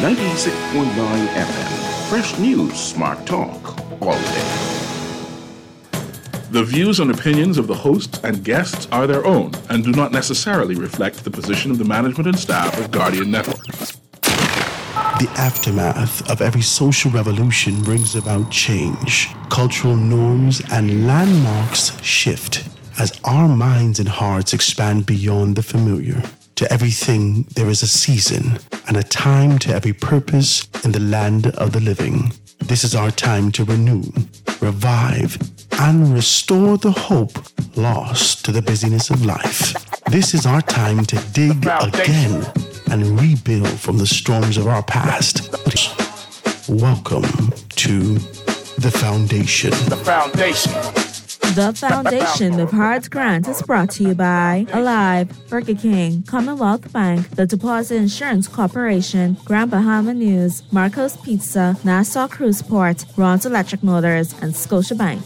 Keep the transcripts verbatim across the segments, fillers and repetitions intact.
ninety-six point nine F M. Fresh news, smart talk, all day. The views and opinions of the hosts and guests are their own and do not necessarily reflect the position of the management and staff of Guardian Network. The aftermath of every social revolution brings about change. Cultural norms and landmarks shift as our minds and hearts expand beyond the familiar. To everything, there is a season and a time to every purpose in the land of the living. This is our time to renew, revive, and restore the hope lost to the busyness of life. This is our time to dig again and rebuild from the storms of our past. Welcome to The Foundation. The Foundation. The Foundation of Hearts Grant is brought to you by Alive, Burger King, Commonwealth Bank, the Deposit Insurance Corporation, Grand Bahama News, Marco's Pizza, Nassau Cruise Port, Ron's Electric Motors, and Scotiabank.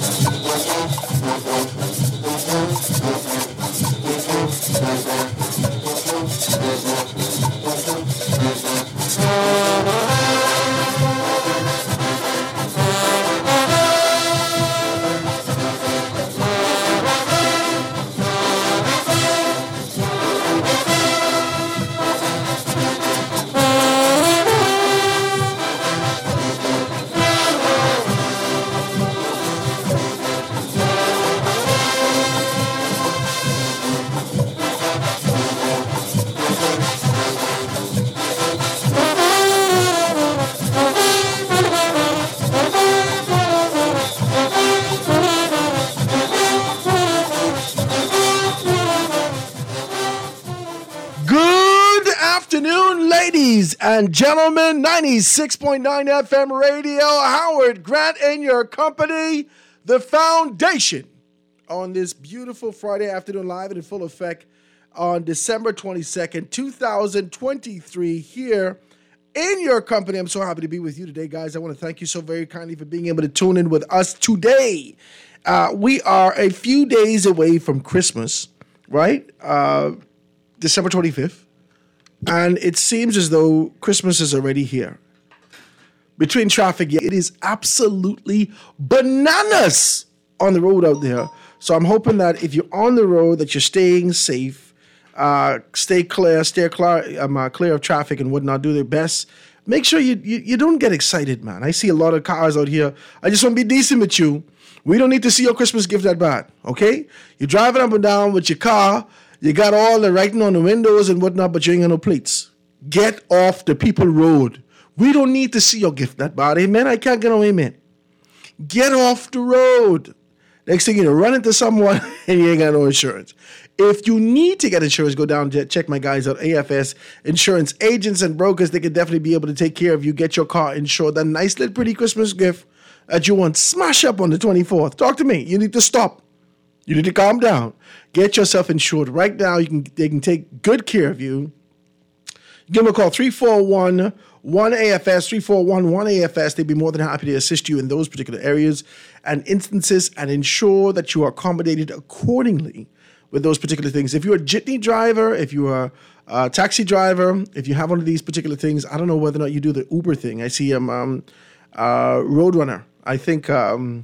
And gentlemen, ninety-six point nine F M radio, Howard Grant in your company, The Foundation, on this beautiful Friday afternoon, live and in full effect on December twenty-second, twenty twenty-three, here in your company. I'm so happy to be with you today, guys. I want to thank you so very kindly for being able to tune in with us today. Uh, we are a few days away from Christmas, right? Uh, December twenty-fifth. And it seems as though Christmas is already here. Between traffic, it is absolutely bananas on the road out there. So I'm hoping that if you're on the road, that you're staying safe, uh, stay clear, stay clear, um, uh, clear of traffic and whatnot, do their best. Make sure you, you you don't get excited, man. I see a lot of cars out here. I just want to be decent with you. We don't need to see your Christmas gift that bad, okay? You're driving up and down with your car. You got all the writing on the windows and whatnot, but you ain't got no plates. Get off the people road. We don't need to see your gift that bad. Amen? I can't get no amen. Get off the road. Next thing you know, run into someone and you ain't got no insurance. If you need to get insurance, go down and check my guys out, A F S Insurance Agents and Brokers. They can definitely be able to take care of you. Get your car insured. That nice little pretty Christmas gift that you want. Smash up on the twenty-fourth. Talk to me. You need to stop. You need to calm down. Get yourself insured right now. You can they can take good care of you. Give them a call, three four one, one A F S, three four one, one A F S. They'd be more than happy to assist you in those particular areas and instances and ensure that you are accommodated accordingly with those particular things. If you're a jitney driver, if you are a taxi driver, if you have one of these particular things, I don't know whether or not you do the Uber thing. I see um, um uh, Roadrunner. I think... Um,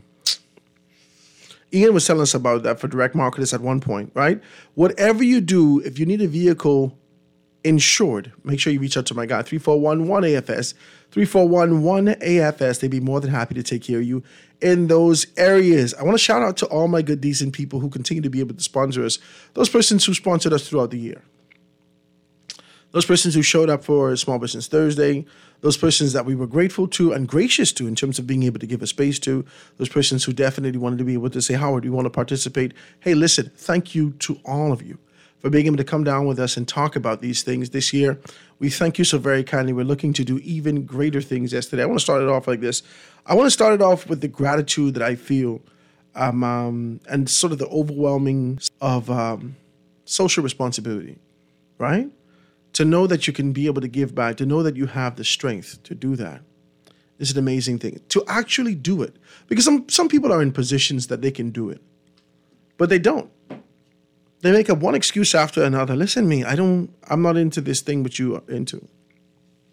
Ian was telling us about that for direct marketers at one point, right? Whatever you do, if you need a vehicle insured, make sure you reach out to my guy, three four one, one A F S, three four one, one A F S. They'd be more than happy to take care of you in those areas. I want to shout out to all my good, decent people who continue to be able to sponsor us, those persons who sponsored us throughout the year. Those persons who showed up for Small Business Thursday, those persons that we were grateful to and gracious to in terms of being able to give a space to, those persons who definitely wanted to be able to say, Howard, we want to participate. Hey, listen, thank you to all of you for being able to come down with us and talk about these things this year. We thank you so very kindly. We're looking to do even greater things yesterday. I want to start it off like this. I want to start it off with the gratitude that I feel um, um, and sort of the overwhelming of um, social responsibility, right? To know that you can be able to give back, to know that you have the strength to do that is an amazing thing. To actually do it. Because some, some people are in positions that they can do it, but they don't. They make up one excuse after another. Listen to me, I don't, I'm not into this thing which you are into.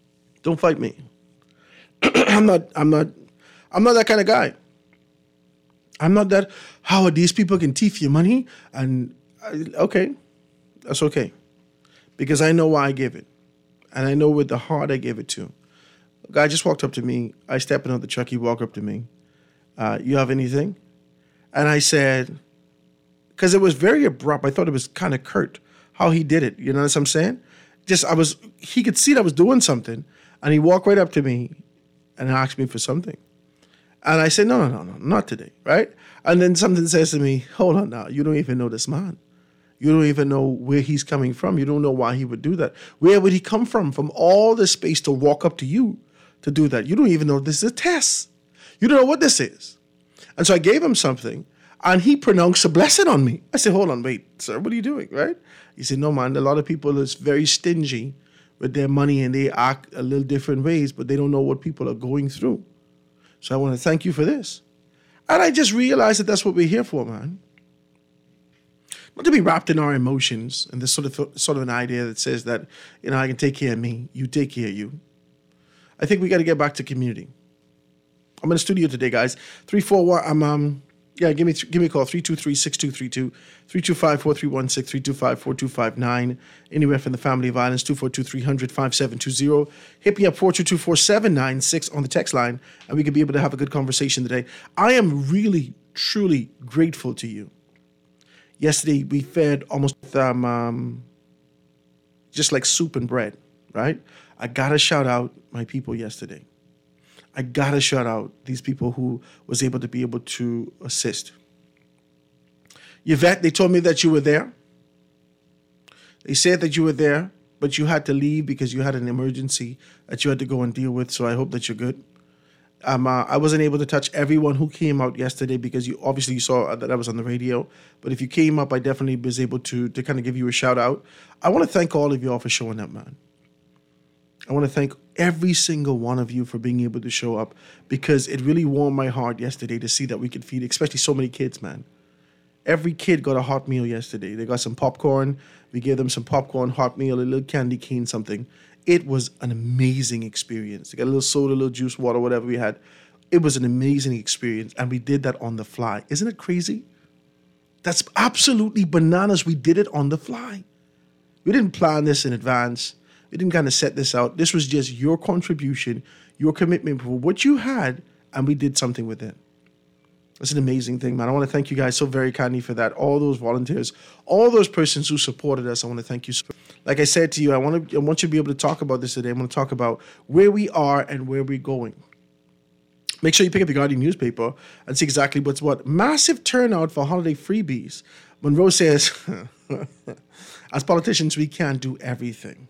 Don't fight me. I'm not, I'm not, I'm not that kind of guy. I'm not that, how are these people can thief your money? And, I, okay, that's okay. Because I know why I gave it. And I know with the heart I gave it to. A guy just walked up to me. I step into the truck. He walked up to me. Uh, you have anything? And I said, because it was very abrupt. I thought it was kind of curt how he did it. You know what I'm saying? Just, I was, he could see that I was doing something. And he walked right up to me and asked me for something. And I said, no, no, no, no, not today, right? And then something says to me, hold on now, you don't even know this man. You don't even know where he's coming from. You don't know why he would do that. Where would he come from, from all the space to walk up to you to do that? You don't even know this is a test. You don't know what this is. And so I gave him something, and he pronounced a blessing on me. I said, hold on, wait, sir, what are you doing, right? He said, no, man, a lot of people is very stingy with their money, and they act a little different ways, but they don't know what people are going through. So I want to thank you for this. And I just realized that that's what we're here for, man. Not to be wrapped in our emotions and this sort of sort of an idea that says that, you know, I can take care of me, you take care of you. I think we got to get back to community. I'm in the studio today, guys. three four one, I'm, um, yeah, give me give me a call, three two three, six two three two, three two five, four three one six, three two five, four two five nine, anywhere from the family of islands, two four two, three hundred, five seven two zero. Hit me up, four two two, four seven nine six on the text line, and we could be able to have a good conversation today. I am really, truly grateful to you. Yesterday, we fed almost um, um, just like soup and bread, right? I got to shout out my people yesterday. I got to shout out these people who was able to be able to assist. Yvette, they told me that you were there. They said that you were there, but you had to leave because you had an emergency that you had to go and deal with, so I hope that you're good. Um, uh, I wasn't able to touch everyone who came out yesterday because you obviously you saw that I was on the radio. But if you came up, I definitely was able to, to kind of give you a shout out. I want to thank all of you all for showing up, man. I want to thank every single one of you for being able to show up because it really warmed my heart yesterday to see that we could feed, especially so many kids, man. Every kid got a hot meal yesterday. They got some popcorn. We gave them some popcorn, hot meal, a little candy cane, something. It was an amazing experience. They got a little soda, a little juice, water, whatever we had. It was an amazing experience, and we did that on the fly. Isn't it crazy? That's absolutely bananas. We did it on the fly. We didn't plan this in advance. We didn't kind of set this out. This was just your contribution, your commitment for what you had, and we did something with it. That's an amazing thing, man. I want to thank you guys so very kindly for that. All those volunteers, all those persons who supported us, I want to thank you. Like I said to you, I want to I want you to be able to talk about this today. I want to talk about where we are and where we're going. Make sure you pick up the Guardian newspaper and see exactly what's what. Massive turnout for holiday freebies. Monroe says, as politicians, we can't do everything.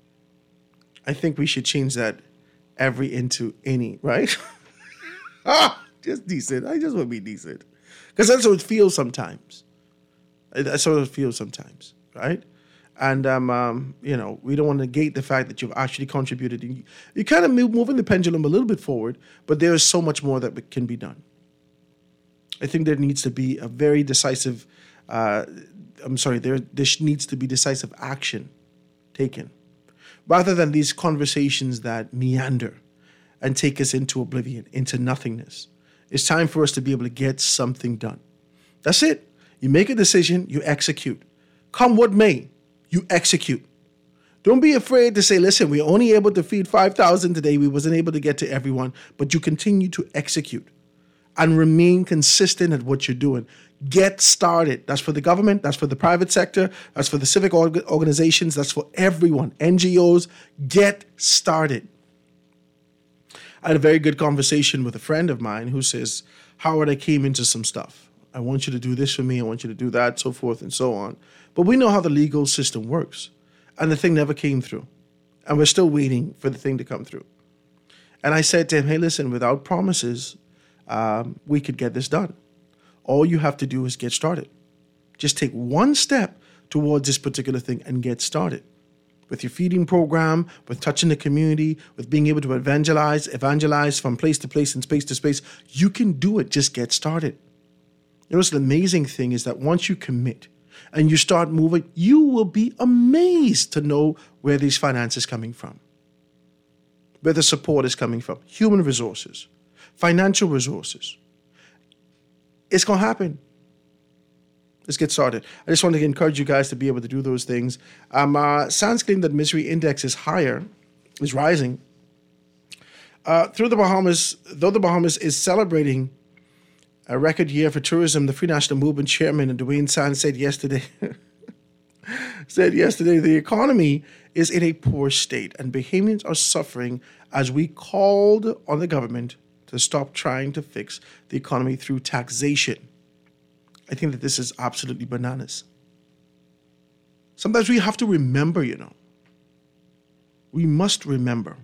I think we should change that every into any, right? ah! Just decent. I just want to be decent. Because that's how it feels sometimes. That's how it feels sometimes, right? And, um, um, you know, we don't want to negate the fact that you've actually contributed. You, you're kind of move, moving the pendulum a little bit forward, but there is so much more that can be done. I think there needs to be a very decisive, uh, I'm sorry, there, there needs to be decisive action taken. Rather than these conversations that meander and take us into oblivion, into nothingness. It's time for us to be able to get something done. That's it. You make a decision, you execute. Come what may, you execute. Don't be afraid to say, listen, we're only able to feed five thousand today. We wasn't able to get to everyone, but you continue to execute and remain consistent at what you're doing. Get started. That's for the government. That's for the private sector. That's for the civic org- organizations. That's for everyone. N G Os, get started. I had a very good conversation with a friend of mine who says, Howard, I came into some stuff. I want you to do this for me. I want you to do that, so forth and so on. But we know how the legal system works. And the thing never came through. And we're still waiting for the thing to come through. And I said to him, hey, listen, without promises, um, we could get this done. All you have to do is get started. Just take one step towards this particular thing and get started. With your feeding program, with touching the community, with being able to evangelize, evangelize from place to place and space to space, you can do it. Just get started. You know, what's the amazing thing is that once you commit and you start moving, you will be amazed to know where these finances are coming from. where the support is coming from. Human resources, financial resources. It's going to happen. Let's get started. I just want to encourage you guys to be able to do those things. Um, uh, Sands claim that misery index is higher, is rising. Uh, through the Bahamas, though the Bahamas is celebrating a record year for tourism, the Free National Movement chairman, Dwayne Sands, said yesterday, said yesterday, the economy is in a poor state and Bahamians are suffering as we called on the government to stop trying to fix the economy through taxation. I think that this is absolutely bananas. Sometimes we have to remember, you know, we must remember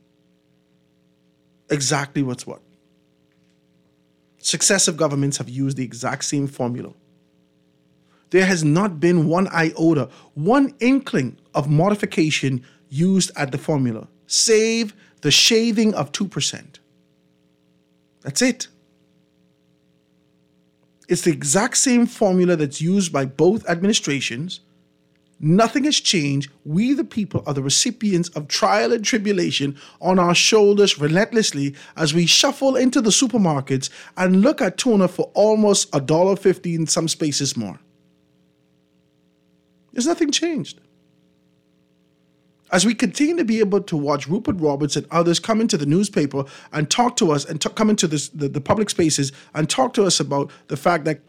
exactly what's what. Successive governments have used the exact same formula. There has not been one iota, one inkling of modification used at the formula, save the shaving of two percent. That's it. It's the exact same formula that's used by both administrations. Nothing has changed. We, the people, are the recipients of trial and tribulation on our shoulders relentlessly as we shuffle into the supermarkets and look at tuna for almost one dollar fifty in some spaces more. There's nothing changed. As we continue to be able to watch Rupert Roberts and others come into the newspaper and talk to us and t- come into this, the, the public spaces and talk to us about the fact that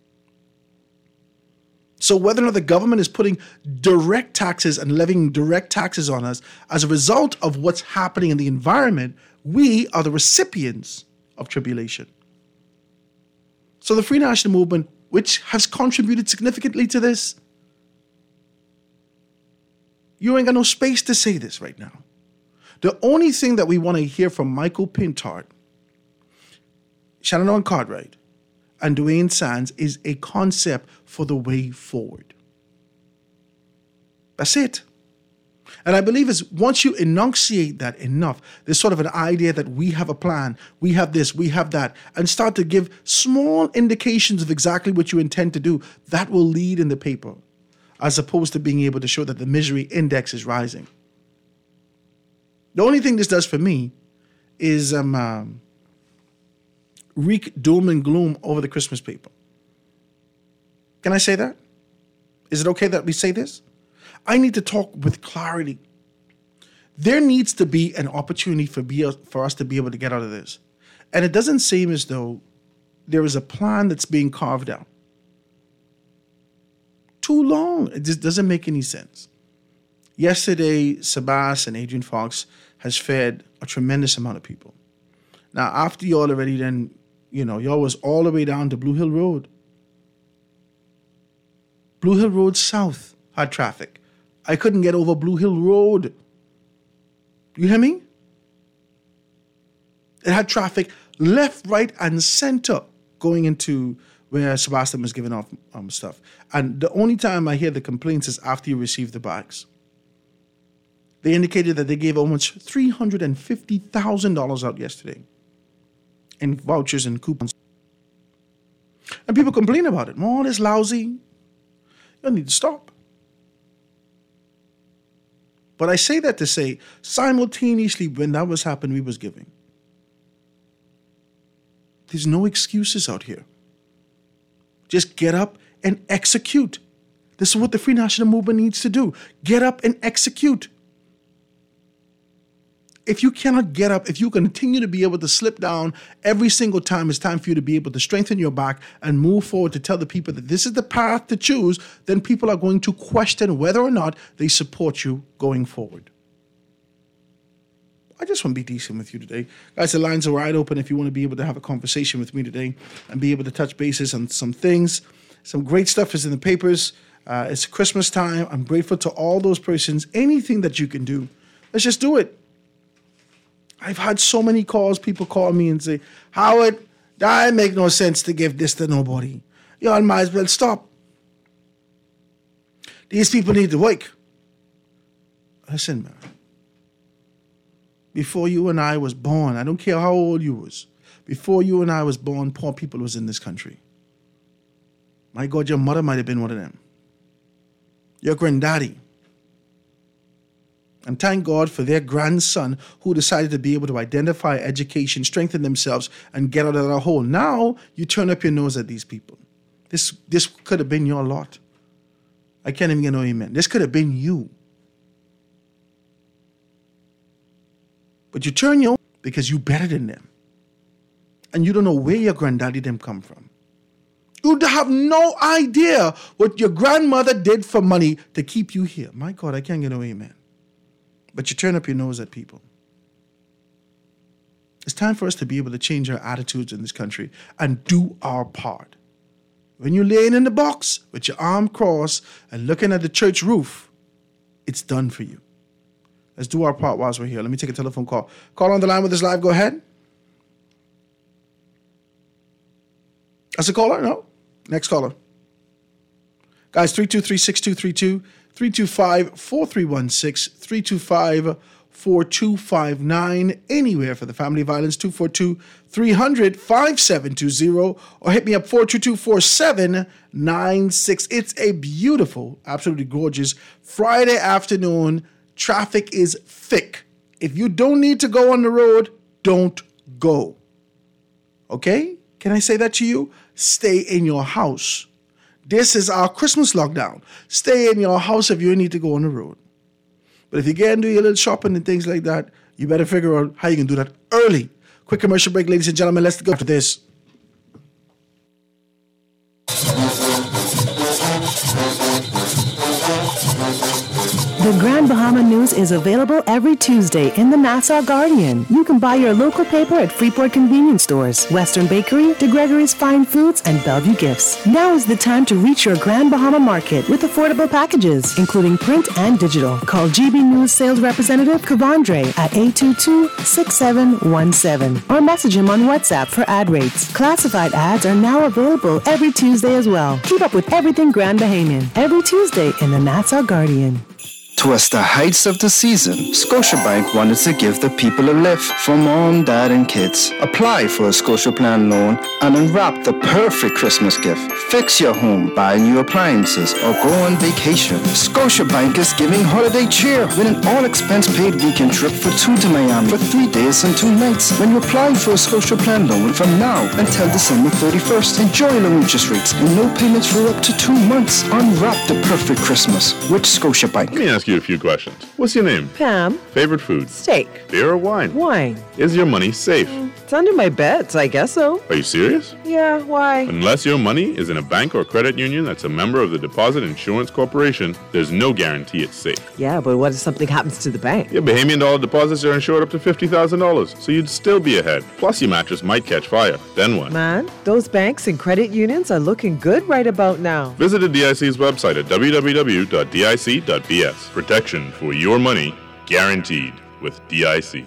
so whether or not the government is putting direct taxes and levying direct taxes on us as a result of what's happening in the environment, we are the recipients of tribulation. So the Free National Movement, which has contributed significantly to this, you ain't got no space to say this right now. The only thing that we want to hear from Michael Pintard, Shannon Cartwright, and Dwayne Sands is a concept for the way forward. That's it. And I believe is once you enunciate that enough, there's sort of an idea that we have a plan, we have this, we have that, and start to give small indications of exactly what you intend to do, that will lead in the paper, as opposed to being able to show that the misery index is rising. The only thing this does for me is um, um, wreak doom and gloom over the Christmas paper. Can I say that? Is it okay that we say this? I need to talk with clarity. There needs to be an opportunity for, be, for us to be able to get out of this. And it doesn't seem as though there is a plan that's being carved out. Too long. It just doesn't make any sense. Yesterday, Sabas and Adrian Fox has fed a tremendous amount of people. Now, after y'all already then, you know, y'all was all the way down to Blue Hill Road. Blue Hill Road South had traffic. I couldn't get over Blue Hill Road. You hear me? It had traffic left, right, and center going into where Sebastian was giving off um, stuff. And the only time I hear the complaints is after you receive the bags. They indicated that they gave almost three hundred fifty thousand dollars out yesterday in vouchers and coupons. And people complain about it. Oh, this lousy. You need to stop. But I say that to say, simultaneously, when that was happening, we was giving. There's no excuses out here. Just get up and execute. This is what the Free National Movement needs to do. Get up and execute. If you cannot get up, if you continue to be able to slip down every single time, it's time for you to be able to strengthen your back and move forward to tell the people that this is the path to choose, then people are going to question whether or not they support you going forward. I just want to be decent with you today. Guys, the lines are wide open if you want to be able to have a conversation with me today and be able to touch bases on some things. Some great stuff is in the papers. Uh, it's Christmas time. I'm grateful to all those persons. Anything that you can do, let's just do it. I've had so many calls, people call me and say, Howard, that make no sense to give this to nobody. Y'all might as well stop. These people need to wake. Listen, man. Before you and I was born, I don't care how old you was, before you and I was born, poor people was in this country. My God, your mother might have been one of them. Your granddaddy. And thank God for their grandson who decided to be able to identify education, strengthen themselves, and get out of that hole. Now you turn up your nose at these people. This, this could have been your lot. I can't even get no amen. This could have been you. But you turn your because you better than them. And you don't know where your granddaddy them come from. You have no idea what your grandmother did for money to keep you here. My God, I can't get no amen. But you turn up your nose at people. It's time for us to be able to change our attitudes in this country and do our part. When you're laying in the box with your arm crossed and looking at the church roof, it's done for you. Let's do our part whilst we're here. Let me take a telephone call. Call on the line with us live. Go ahead. That's a caller? No? Next caller. Guys, three two three, six two three two, three two five, four three one six, three two five, four two five nine. Anywhere for the family violence, two four two, three hundred, five seven two zero. Or hit me up, four two two, four seven nine six. It's a beautiful, absolutely gorgeous Friday afternoon. Traffic is thick. If you don't need to go on the road, don't go. Okay? Can I say that to you? Stay in your house. This is our Christmas lockdown. Stay in your house if you need to go on the road. But if you get and do your little shopping and things like that, you better figure out how you can do that early. Quick commercial break, ladies and gentlemen. Let's go after this. The Grand Bahama News is available every Tuesday in the Nassau Guardian. You can buy your local paper at Freeport Convenience Stores, Western Bakery, DeGregory's Fine Foods, and Bellevue Gifts. Now is the time to reach your Grand Bahama market with affordable packages, including print and digital. Call G B News Sales Representative Kavandre at eight two two, six seven one seven or message him on WhatsApp for ad rates. Classified ads are now available every Tuesday as well. Keep up with everything Grand Bahamian every Tuesday in the Nassau Guardian. Towards the heights of the season, Scotiabank wanted to give the people a lift for mom, dad, and kids. Apply for a Scotia Plan loan and unwrap the perfect Christmas gift. Fix your home, buy new appliances, or go on vacation. Scotiabank is giving holiday cheer with an all-expense-paid weekend trip for two to Miami for three days and two nights. When you apply for a Scotia Plan loan from now until December thirty-first, enjoy low interest rates and no payments for up to two months. Unwrap the perfect Christmas with Scotiabank. Let me ask you a few questions. What's your name? Pam. Favorite food? Steak. Beer or wine? Wine. Is your money safe? Mm, it's under my bed, so I guess so. Are you serious? Yeah, why? Unless your money is in a bank or credit union that's a member of the Deposit Insurance Corporation, there's no guarantee it's safe. Yeah, but what if something happens to the bank? Your Bahamian dollar deposits are insured up to fifty thousand dollars, so you'd still be ahead. Plus, your mattress might catch fire. Then what? Man, those banks and credit unions are looking good right about now. Visit the D I C's website at w w w dot d i c dot b s. Protection for your money guaranteed with D I C.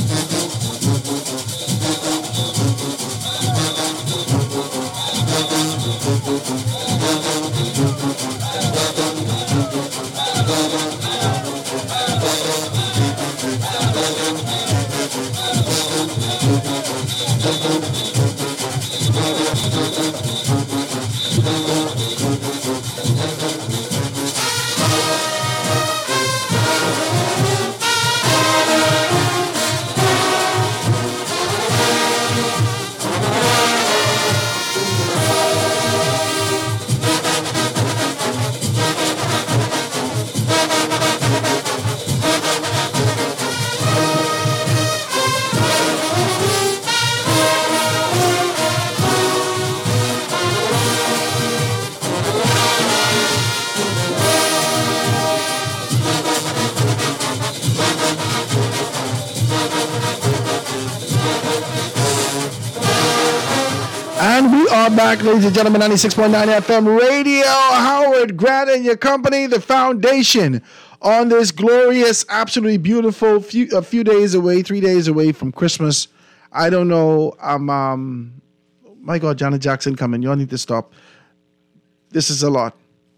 Back, ladies and gentlemen, ninety-six point nine F M Radio. Howard Grant and your company, the foundation, on this glorious, absolutely beautiful few a few days away, three days away from Christmas. I don't know. Um, um, my God, Janet Jackson coming. Y'all need to stop. This is a lot.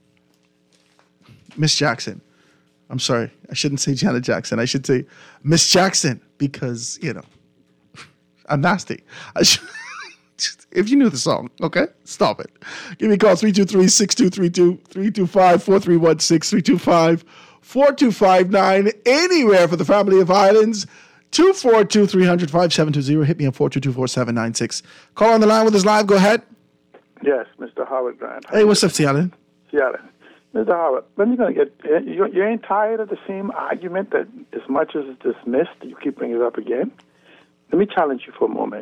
Miss Jackson. I'm sorry. I shouldn't say Janet Jackson. I should say Miss Jackson because, you know, I'm nasty. I should. If you knew the song, okay? Stop it. Give me a call, three two three, six two three two, three two five, four three one six, three two five, four two five nine, anywhere for the family of islands. two four two, three hundred, five seven two zero. Hit me at four two two, four seven nine six. Call on the line with us live. Go ahead. Yes, Mister Howard Grant. Hey, what's up, Seattle? Seattle. Mister Howard, when are you going to get, you, you ain't tired of the same argument that as much as it's dismissed, you keep bringing it up again? Let me challenge you for a moment.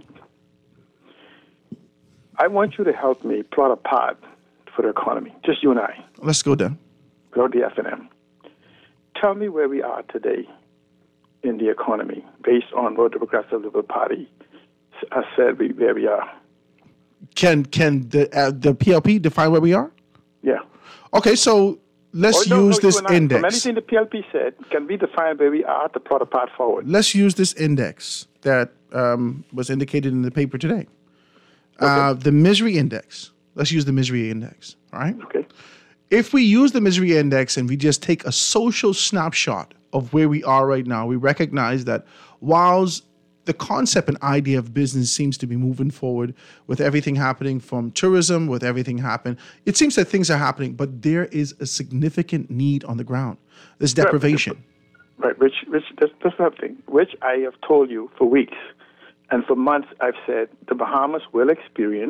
I want you to help me plot a path for the economy, just you and I. Let's go down. Without the F and M. Tell me where we are today in the economy based on what the Progressive Liberal Party has said we, where we are. Can can the uh, the P L P define where we are? Yeah. Okay, so let's oh, no, use no, this index. From anything the P L P said, can we define where we are to plot a path forward? Let's use this index that um, was indicated in the paper today. Okay. Uh, the misery index. Let's use the misery index, all right? Okay. If we use the misery index and we just take a social snapshot of where we are right now, we recognize that whilst the concept and idea of business seems to be moving forward with everything happening from tourism, with everything happening, it seems that things are happening, but there is a significant need on the ground. There's deprivation. Right, right. which, which that's, that's the thing, which I have told you for weeks and for months I've said the Bahamas will experience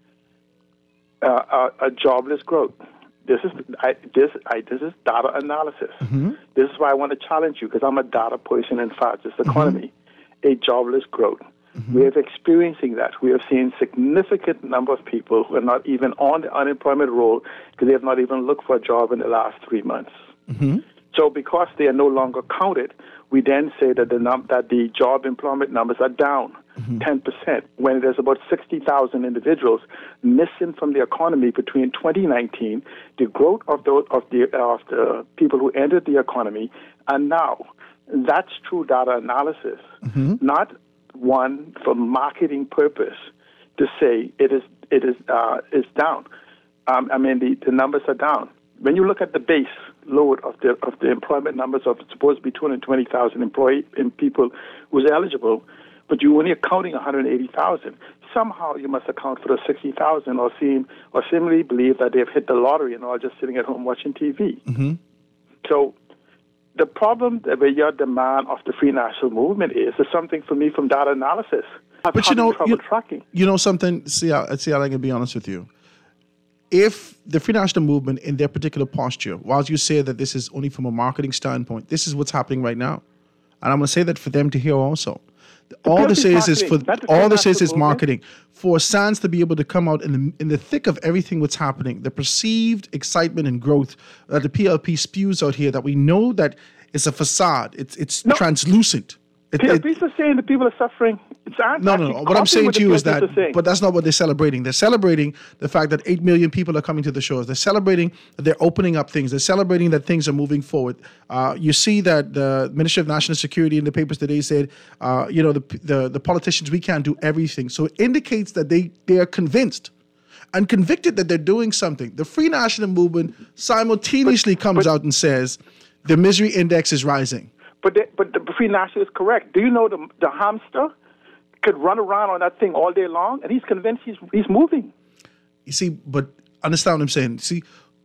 uh, a, a jobless growth. This is I, this I, this is data analysis. Mm-hmm. This is why I want to challenge you because I'm a data person in fact, this economy. Mm-hmm. A jobless growth. Mm-hmm. We are experiencing that. We have seen significant number of people who are not even on the unemployment roll because they have not even looked for a job in the last three months. Mm-hmm. So because they are no longer counted, we then say that the num- that the job employment numbers are down mm-hmm. ten percent when there's about sixty thousand individuals missing from the economy between twenty nineteen, the growth of the, of the, of the people who entered the economy, and now. That's true data analysis, mm-hmm. not one for marketing purpose to say it is it is uh, is down. Um, I mean the, the numbers are down. When you look at the base load of the of the employment numbers of it's supposed to be two hundred twenty thousand employee in people who's eligible, but you only are counting one hundred eighty thousand. Somehow you must account for the sixty thousand or seem or seemingly believe that they've hit the lottery and are just sitting at home watching T V. Mm-hmm. So. The problem with your demand of the Free National Movement is, is something for me from data analysis. I'm but you know, you, tracking. you know something, see, I, see, I can be honest with you. If the Free National Movement in their particular posture, whilst you say that this is only from a marketing standpoint, this is what's happening right now. And I'm going to say that for them to hear also. All this is is for all this is is marketing. For SANS to be able to come out in the in the thick of everything what's happening, the perceived excitement and growth that the P L P spews out here, that we know that it's a facade, it's it's no. translucent. It, P L Ps are saying the people are suffering. It's no, no, no. What I'm saying to you is that, but that's not what they're celebrating. They're celebrating the fact that eight million people are coming to the shores. They're celebrating that they're opening up things. They're celebrating that things are moving forward. Uh, you see that the Ministry of National Security in the papers today said, uh, you know, the, the the politicians, we can't do everything. So it indicates that they they are convinced and convicted that they're doing something. The Free National Movement simultaneously but, comes but, out and says the misery index is rising. But they, but the Free National is correct. Do you know the the hamster could run around on that thing all day long, and he's convinced he's he's moving. You see, but understand what I'm saying. See,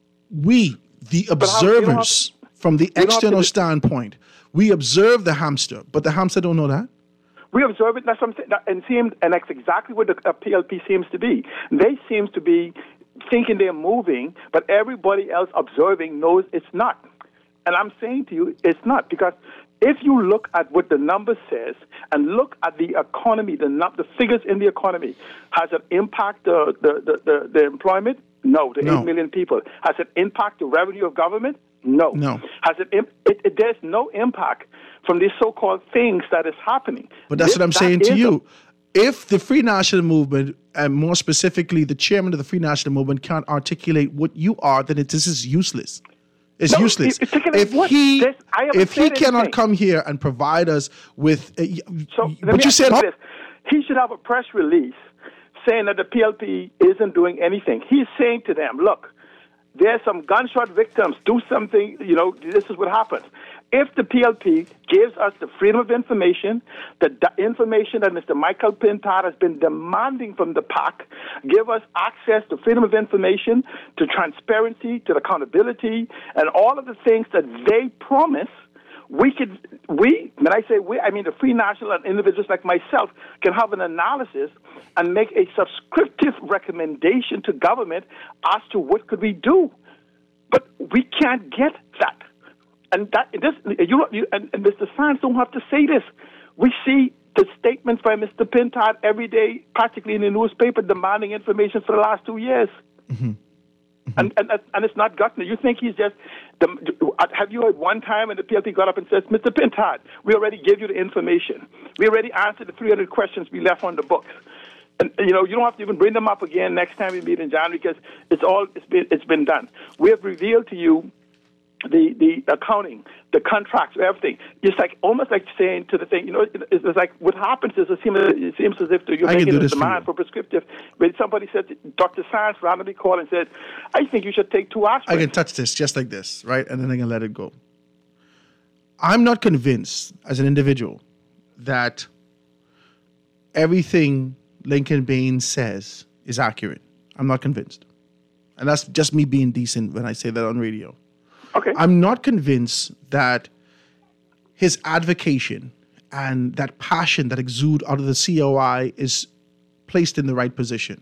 we, the observers, how, from the external standpoint, we observe the hamster, but the hamster don't know that. We observe it, that's what I'm saying, and, seem, and that's exactly what the uh, P L P seems to be. They seem to be thinking they're moving, but everybody else observing knows it's not. And I'm saying to you, it's not, because if you look at what the number says and look at the economy, the the figures in the economy, has it impact the, the, the, the, the employment? No, the no. eight million people. Has it impact the revenue of government? No. No. Has it, it, it there's no impact from these so-called things that is happening. But that's this, what I'm saying to you. A, if the Free National Movement, and more specifically the chairman of the Free National Movement, can't articulate what you are, then it, this is useless. It's no, useless. It, if what? he this, if he cannot anything. come here and provide us with, uh, so but you said this. He should have a press release saying that the P L P isn't doing anything. He's saying to them, look, there's some gunshot victims. Do something. You know, this is what happens. if the P L P gives us the freedom of information, the d- information that Mister Michael Pintard has been demanding from the PAC, give us access to freedom of information, to transparency, to accountability, and all of the things that they promise, we could, we, when I say we, I mean the free national and individuals like myself can have an analysis and make a subscriptive recommendation to government as to what could we do. But we can't get that. And that this, you, you and, and Mister Sands don't have to say this. We see the statements by Mister Pintard every day, practically in the newspaper, demanding information for the last two years. Mm-hmm. Mm-hmm. And, and and it's not gotten it. You think he's just, the, have you heard one time when the P L P got up and says, Mister Pintard, we already gave you the information. We already answered the three hundred questions we left on the books. And, you know, you don't have to even bring them up again next time we meet in January because it's all, it's been, it's been done. We have revealed to you the the accounting, the contracts, everything. It's like almost like saying to the thing, you know, it's, it's like what happens is it seems, it seems as if you're I making a for demand for prescriptive. When somebody said, Doctor Sands randomly called and said, I think you should take two aspirin. I can touch this just like this, right? And then I can let it go. I'm not convinced as an individual that everything Lincoln Baines says is accurate. I'm not convinced. And that's just me being decent when I say that on radio. Okay. I'm not convinced that his advocation and that passion that exude out of the C O I is placed in the right position.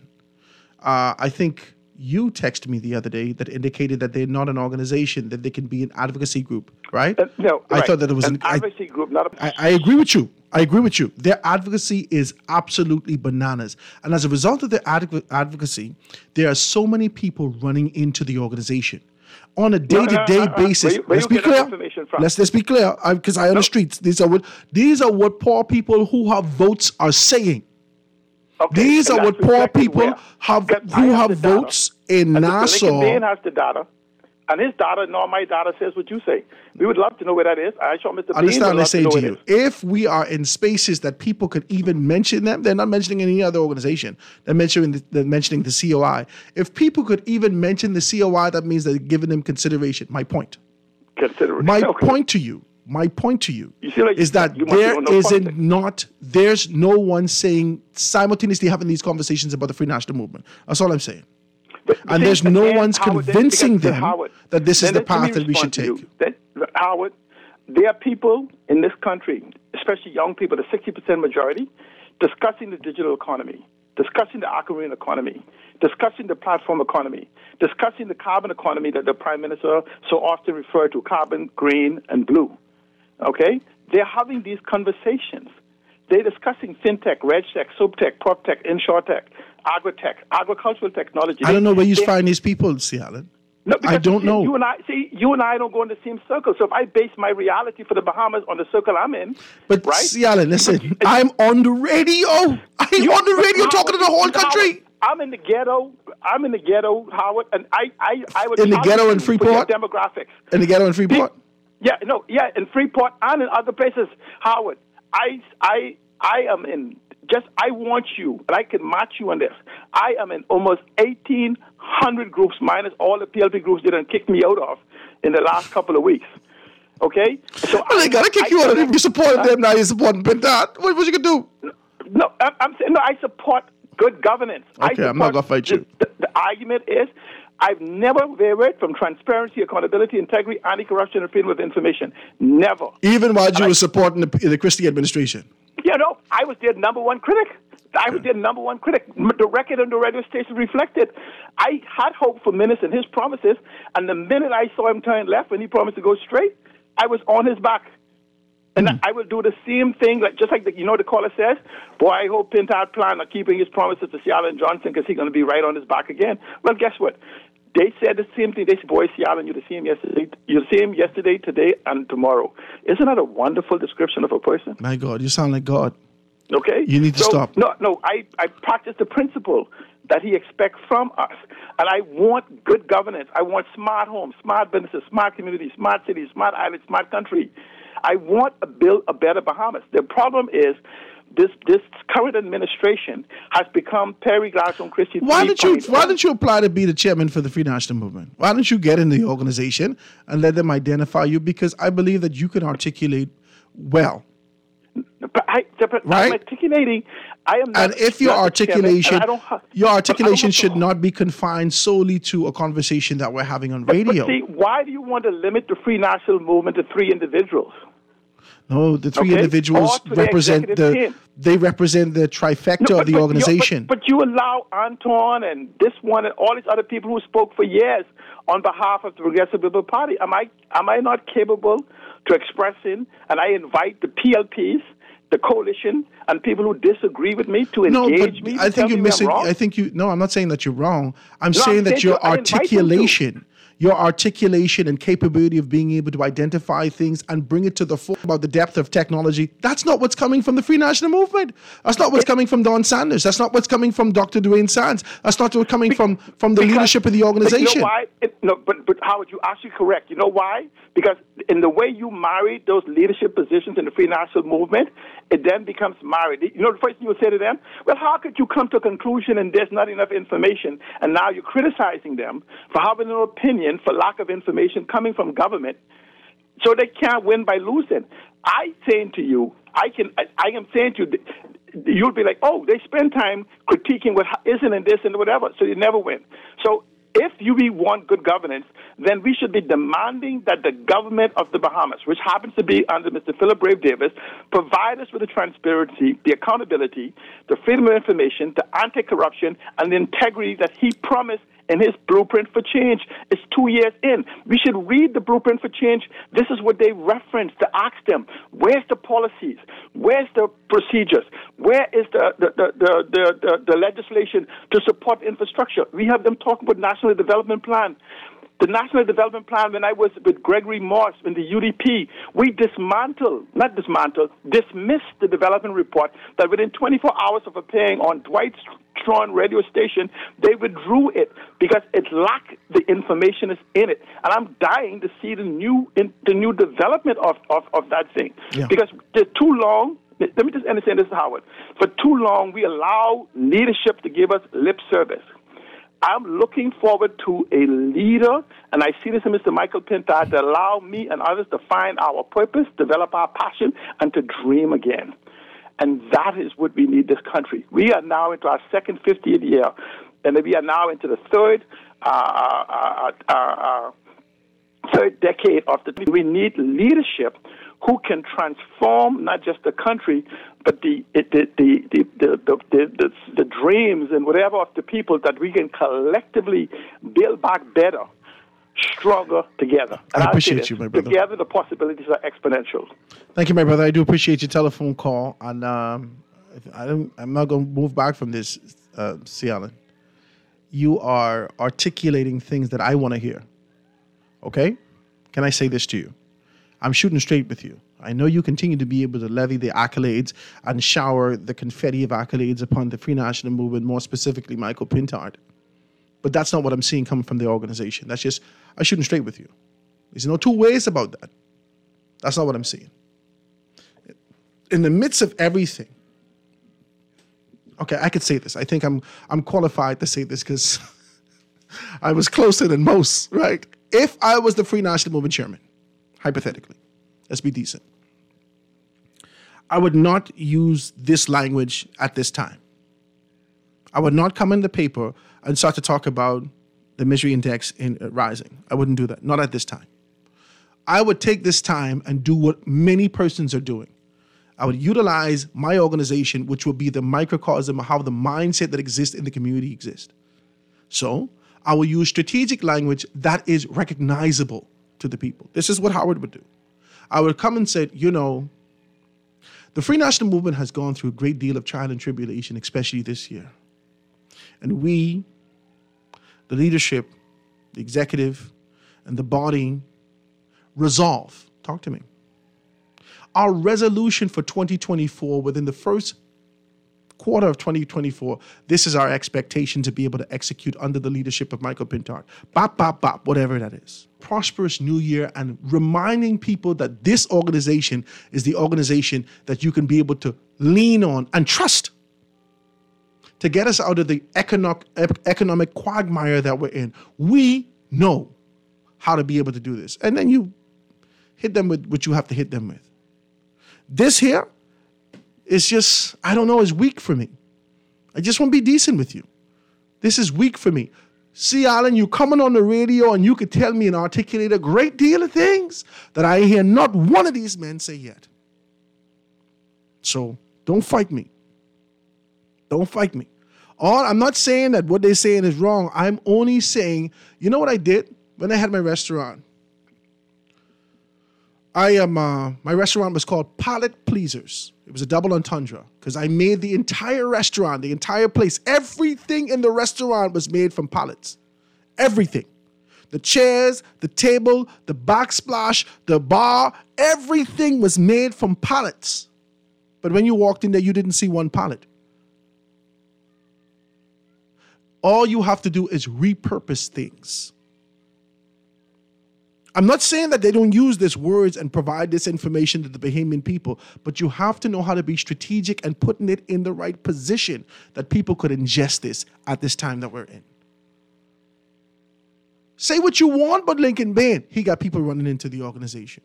Uh, I think you texted me the other day that indicated that they're not an organization, that they can be an advocacy group, right? Uh, no, I right. thought that it was an, an advocacy I, group, not a... I, I agree with you. I agree with you. Their advocacy is absolutely bananas. And as a result of their adv- advocacy, there are so many people running into the organization. On a day-to-day no, no, no, basis, where you, where let's you be get that clear. information from? Let's let's be clear, because I, I on no. the streets. These are what these are what poor people who have votes are saying. Okay. These and are what poor people where? have Because who have have the data. votes in and Nassau. Mister Lincoln Bain has the data, and his data, nor my data, says what you say. We would love to know where that is. I sure Mister Bain would Understand? love I say to know to where you, it is. if we are in spaces that people could even mention them, they're not mentioning any other organization. They're mentioning the, they're mentioning the C O I. If people could even mention the C O I, that means they're giving them consideration. My point. Consideration. My okay. point to you. My point to you, you like is that you must there know isn't politics. not there's no one saying simultaneously having these conversations about the free national movement. That's all I'm saying. But, And see, there's no again, one's Howard, then- convincing because- them Howard, that this is then the let me path that we should respond to take. you. That, Howard, there are people in this country, especially young people, the sixty percent majority, discussing the digital economy, discussing the aquamarine economy, discussing the platform economy, discussing the carbon economy that the Prime Minister so often referred to, carbon, green, and blue. Okay? They're having these conversations. They're discussing fintech, regtech, subtech, proptech, insurtech, agritech, agricultural technology. I don't know where you They- find these people, C. Allen. No, because I don't see, know. You and I see. You and I don't go in the same circle. So if I base my reality for the Bahamas on the circle I'm in, But right? C. Allen, listen, But- I'm on the radio. I'm You- on the radio Howard, talking to the whole Howard, country. I'm in the ghetto. I'm in the ghetto, Howard, and I, I, I would In the challenge ghetto you in for your Freeport? demographics. In the ghetto in Freeport. Yeah, no, yeah, in Freeport and in other places, Howard. I, I, I am in. Just, I want you, and I can match you on this. I am in almost eighteen hundred groups, minus all the P L P groups they done kicked me out of in the last couple of weeks. Okay? So Well, they gotta kick I, you out of I, them. You supported them, now you're supporting Pintard. What, what you gonna do? No, I'm, I'm saying, no, I support good governance. I Okay, I'm not support- gonna fight you. The, the, the argument is, I've never wavered from transparency, accountability, integrity, anti-corruption, and freedom of information. Never. Even while you I- were supporting the, the Christie administration. You know, I was their number one critic. I was their number one critic. The record on the radio station reflected. I had hope for Minnis and his promises, and the minute I saw him turn left when he promised to go straight, I was on his back. And mm. I will do the same thing, like just like the, you know the caller says, boy, I hope Pintard plan on keeping his promises to Ciala and Johnson because he's going to be right on his back again. Well, guess what? They said the same thing. They said, boy, Ciala, you're the same yesterday, you're the same yesterday, today, and tomorrow. Isn't that a wonderful description of a person? My God, you sound like God. Okay? You need to so, stop. No, no, I, I practice the principle that he expects from us. And I want good governance. I want smart homes, smart businesses, smart communities, smart cities, smart islands, smart country. I want to build a better Bahamas. The problem is this this current administration has become Perry Gladstone Christie. Why did you Why did you apply to be the chairman for the Free National Movement? Why don't you get in the organization and let them identify you? Because I believe that you can articulate well. But I, but right? I'm articulating. I am. Not, and if your articulation, chairman, ha- your articulation should not be confined solely to a conversation that we're having on but, radio. But see, why do you want to limit the Free National Movement to three individuals? No, the three okay? individuals represent the. Team. They represent the trifecta no, but, of the but organization. But, but you allow Anton and this one and all these other people who spoke for years on behalf of the Progressive Liberal Party. Am I am I not capable to expressing? And I invite the P L Ps, the coalition, and people who disagree with me to no, engage but me. I think you're missing. I think you. No, I'm not saying that you're wrong. I'm no, saying I'm that saying your articulation. Your articulation and capability of being able to identify things and bring it to the fore about the depth of technology, that's not what's coming from the Free National Movement. That's not what's coming from Don Sanders. That's not what's coming from Doctor Dwayne Sands. That's not what's coming from, from the because, leadership of the organization. But you know why? It, no, but, but Howard, you're actually correct. You know why? Because in the way you married those leadership positions in the Free National Movement, it then becomes married. You know the first thing you would say to them? Well, how could you come to a conclusion and there's not enough information, and now you're criticizing them for having an opinion for lack of information coming from government, so they can't win by losing. I saying to you, I can, I, I am saying to you, you'll be like, oh, they spend time critiquing what isn't and this and whatever, so you never win. So if you want good governance, then we should be demanding that the government of the Bahamas, which happens to be under Mister Philip Brave Davis, provide us with the transparency, the accountability, the freedom of information, the anti-corruption, and the integrity that he promised in his blueprint for change. It's two years in. We should read the blueprint for change. This is what they reference to ask them, where's the policies? Where's the procedures? Where is the, the, the, the, the, the, the legislation to support infrastructure? We have them talking about National Development Plan. The National Development Plan, when I was with Gregory Morse in the U D P, we dismantled, not dismantled, dismissed the development report that within twenty-four hours of appearing on Dwight Strawn radio station, they withdrew it because it lacked the information is in it. And I'm dying to see the new in, the new development of, of, of that thing. Yeah. Because they're too long. Let me just understand this, Howard. For too long, we allow leadership to give us lip service. I'm looking forward to a leader, and I see this in Mister Michael Pintard, to allow me and others to find our purpose, develop our passion, and to dream again. And that is what we need this country. We are now into our second fiftieth year, and we are now into the third uh, uh, uh, uh, third decade of the. We need leadership who can transform not just the country, but the the the the the, the, the, the, the dreams and whatever of the people, that we can collectively build back better, stronger together. And I appreciate you, my brother. Together, the possibilities are exponential. Thank you, my brother. I do appreciate your telephone call, and um, I don't. I'm not going to move back from this, uh, C. Allen. You are articulating things that I want to hear. Okay? Can I say this to you? I'm shooting straight with you. I know you continue to be able to levy the accolades and shower the confetti of accolades upon the Free National Movement, more specifically Michael Pintard. But that's not what I'm seeing coming from the organization. That's just, I'm shooting straight with you. There's no two ways about that. That's not what I'm seeing. In the midst of everything, okay, I could say this. I think I'm I'm qualified to say this because I was closer than most, right? If I was the Free National Movement chairman, hypothetically, let's be decent, I would not use this language at this time. I would not come in the paper and start to talk about the misery index in uh, rising. I wouldn't do that, not at this time. I would take this time and do what many persons are doing. I would utilize my organization, which would be the microcosm of how the mindset that exists in the community exists. So I will use strategic language that is recognizable to the people. This is what Howard would do. I would come and say, you know, the Free National Movement has gone through a great deal of trial and tribulation, especially this year. And we, the leadership, the executive, and the body resolve. Talk to me. Our resolution for twenty twenty-four within the first quarter of twenty twenty-four, this is our expectation to be able to execute under the leadership of Michael Pintard. Bop, bop, bop, whatever that is. Prosperous new year, and reminding people that this organization is the organization that you can be able to lean on and trust to get us out of the economic, economic quagmire that we're in. We know how to be able to do this. And then you hit them with what you have to hit them with. This here is just, I don't know, is weak for me. I just want to be decent with you. This is weak for me. See, Alan, you coming on the radio and you could tell me and articulate a great deal of things that I hear not one of these men say yet. So don't fight me. Don't fight me. All, I'm not saying that what they're saying is wrong. I'm only saying, you know what I did when I had my restaurant? I am. Uh, my restaurant was called Palate Pleasers. It was a double entendre because I made the entire restaurant, the entire place, everything in the restaurant was made from pallets. Everything. The chairs, the table, the backsplash, the bar, everything was made from pallets. But when you walked in there, you didn't see one pallet. All you have to do is repurpose things. I'm not saying that they don't use these words and provide this information to the Bahamian people, but you have to know how to be strategic and putting it in the right position that people could ingest this at this time that we're in. Say what you want, but Lincoln Bain, he got people running into the organization,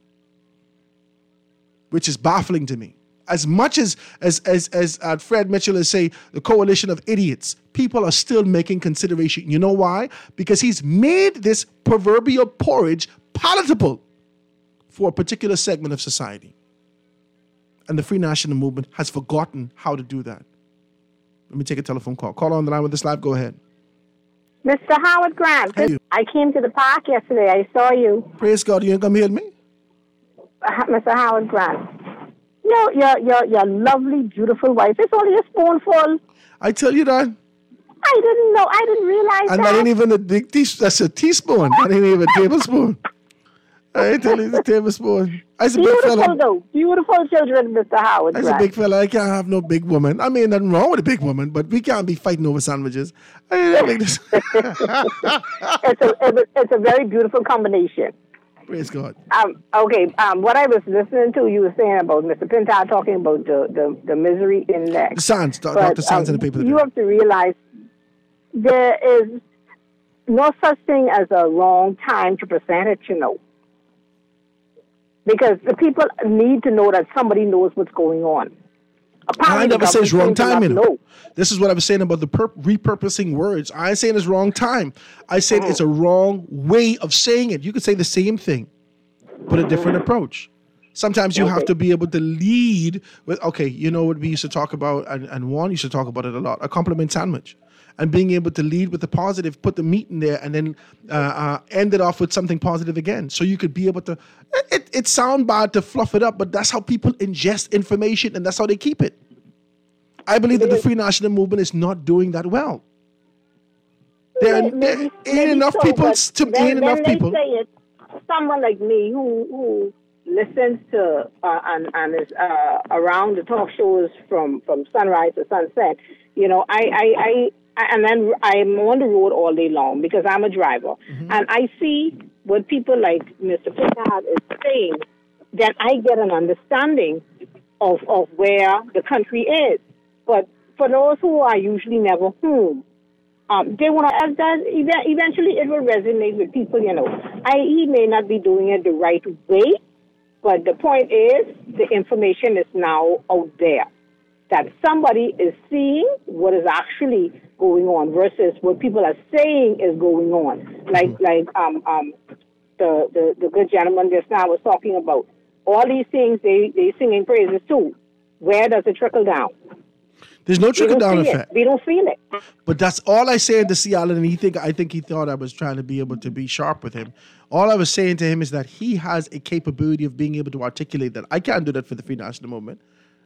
which is baffling to me. As much as as as as uh, Fred Mitchell is say the coalition of idiots, people are still making consideration. You know why? Because he's made this proverbial porridge palatable for a particular segment of society. And the Free National Movement has forgotten how to do that. Let me take a telephone call. Call on the line with this live. Go ahead. Mister Howard Grant, Hey. I came to the park yesterday. I saw you. Praise God. You ain't come hear me? Uh, Mister Howard Grant. Your, your, your, your lovely, beautiful wife. It's only a spoonful. I tell you that. I didn't know. I didn't realize And that. that ain't even a big teaspoon. That's a teaspoon. That ain't even a tablespoon. I tell you, it's a tablespoon. I was a big Beautiful, fella. though. Beautiful children, Mister Howard I was a Grant. big fella. I can't have no big woman. I mean, nothing wrong with a big woman, but we can't be fighting over sandwiches. I mean, I make this. it's, a, it's, a, it's a very beautiful combination. Praise God. Um, okay, um, what I was listening to, you were saying about Mister Pintard talking about the, the, the misery index. The Sands, But, Doctor Sands um, in the paper. You today. have to realize there is no such thing as a wrong time to present it, you know. Because the people need to know that somebody knows what's going on. I never say it's wrong time, you know. know. This is what I was saying about the pur- repurposing words. I ain't saying it's wrong time. I said it's a wrong way of saying it. You could say the same thing, but a different approach. Sometimes you have to be able to lead with, okay, you know what we used to talk about, and, and Juan used to talk about it a lot, a compliment sandwich. And being able to lead with the positive, put the meat in there, and then uh, uh, end it off with something positive again. So you could be able to, it, it sounds bad to fluff it up, but that's how people ingest information, and that's how they keep it. I believe that the Free National Movement is not doing that well. There, Maybe- there maybe- ain't maybe enough so, people, but to, then- ain't enough then they people. say it, someone like me who who listens to uh, and and is uh, around the talk shows from, from sunrise to sunset. You know, I, I, I and then I'm on the road all day long because I'm a driver, Mm-hmm. and I see what people like Mister Pintard is saying. Then I get an understanding of of where the country is. But for those who are usually never home, um, they want to. That eventually it will resonate with people. You know, I he may not be doing it the right way, but the point is the information is now out there that somebody is seeing what is actually going on versus what people are saying is going on. Like mm-hmm. like um um the, the the good gentleman just now was talking about all these things they they singing praises too. Where does it trickle down? There's no trickle down effect. It. We don't feel it. But that's all I said to C. Allen, and he think I think he thought I was trying to be able to be sharp with him. All I was saying to him is that he has a capability of being able to articulate that. I can't do that for the Free National Movement.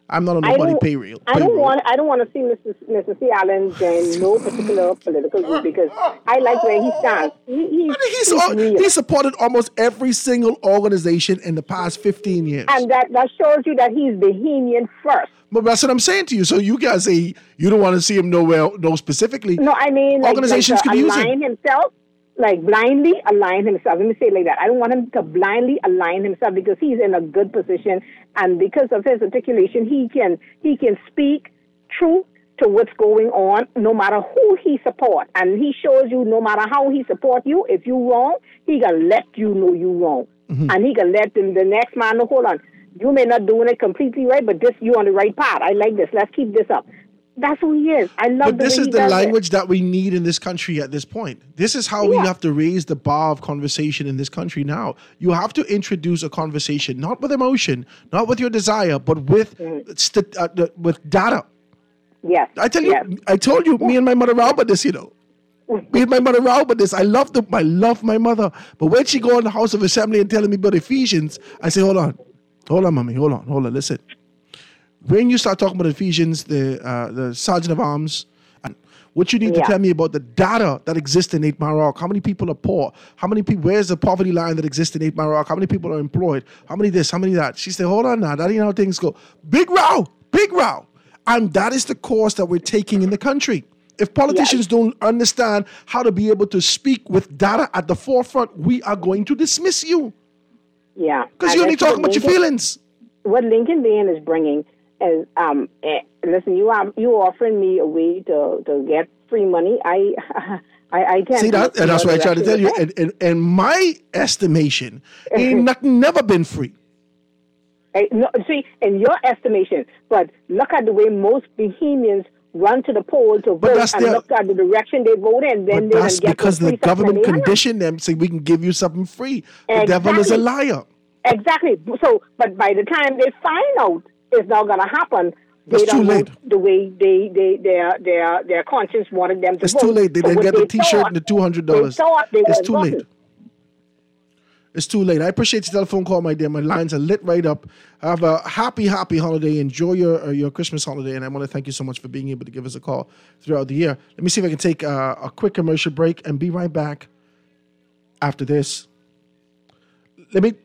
I'm not on I nobody don't, payroll. I don't want. I don't want to see Mister Mister C. Allen in no particular political group because I like where he stands. He, he, He's, he's, real. he's supported almost every single organization in the past fifteen years. And that, that shows you that he's Bahamian first. But that's what I'm saying to you. So you guys say you don't want to see him nowhere, no specifically. No, I mean, like, organizations like could use align him. himself, like blindly align himself. Let me say it like that. I don't want him to blindly align himself because he's in a good position, and because of his articulation, he can he can speak truth to what's going on, no matter who he supports. And he shows you, no matter how he supports you, if you wrong, he can let you know you wrong, mm-hmm. and he can let the, the next man know. Hold on. You may not doing it completely right, but this you on the right path. I like this. Let's keep this up. That's who he is. I love. But this way is he the does language it. that we need in this country at this point. This is how Yeah. we have to raise the bar of conversation in this country now. You have to introduce a conversation, not with emotion, not with your desire, but with Mm-hmm. st- uh, the- with data. Yes. I tell you, yes. I told you, me and my mother row about this. You know, me and my mother row about this. I love the, I love my mother, but when she go in the House of Assembly and telling me about Ephesians, I say, hold on. Hold on, mommy. Hold on. Hold on. Listen. When you start talking about Ephesians, the uh, the Sergeant of Arms, and what you need Yeah. to tell me about the data that exists in Eight Mile Rock, how many people are poor? How many people, where's the poverty line that exists in Eight Mile Rock? How many people are employed? How many this, how many that? She said, hold on now. That ain't how things go. Big row. Big row. And that is the course that we're taking in the country. If politicians Yes. don't understand how to be able to speak with data at the forefront, we are going to dismiss you. Yeah. Because And you're only that's what talking about your Lincoln- feelings. What Lincoln Bain is bringing is, um, eh, listen, you are you offering me a way to, to get free money. I I, I can't. See that? And that's what I try to tell you. And, and, and my estimation, ain't nothing never been free. Eh, no, see, in your estimation, but look at the way most Bahamians run to the poll to But vote that's and their- look at the direction they vote in. Then But they that's can get because some the free stuff government when they have. conditioned them, say we can give you something free. The devil is a Exactly. liar. Exactly. So, but by the time they find out it's not going to happen, they It's too don't late. vote the way they, they their their their conscience wanted them to It's vote. too late. They So didn't what get the they T-shirt thought- and the two hundred They dollars. thought they It's would too have late. gotten. It's too late. I appreciate your telephone call, my dear. My lines are lit right up. Have a happy, happy holiday. Enjoy your uh, your Christmas holiday. And I want to thank you so much for being able to give us a call throughout the year. Let me see if I can take uh, a quick commercial break and be right back after this. Let me...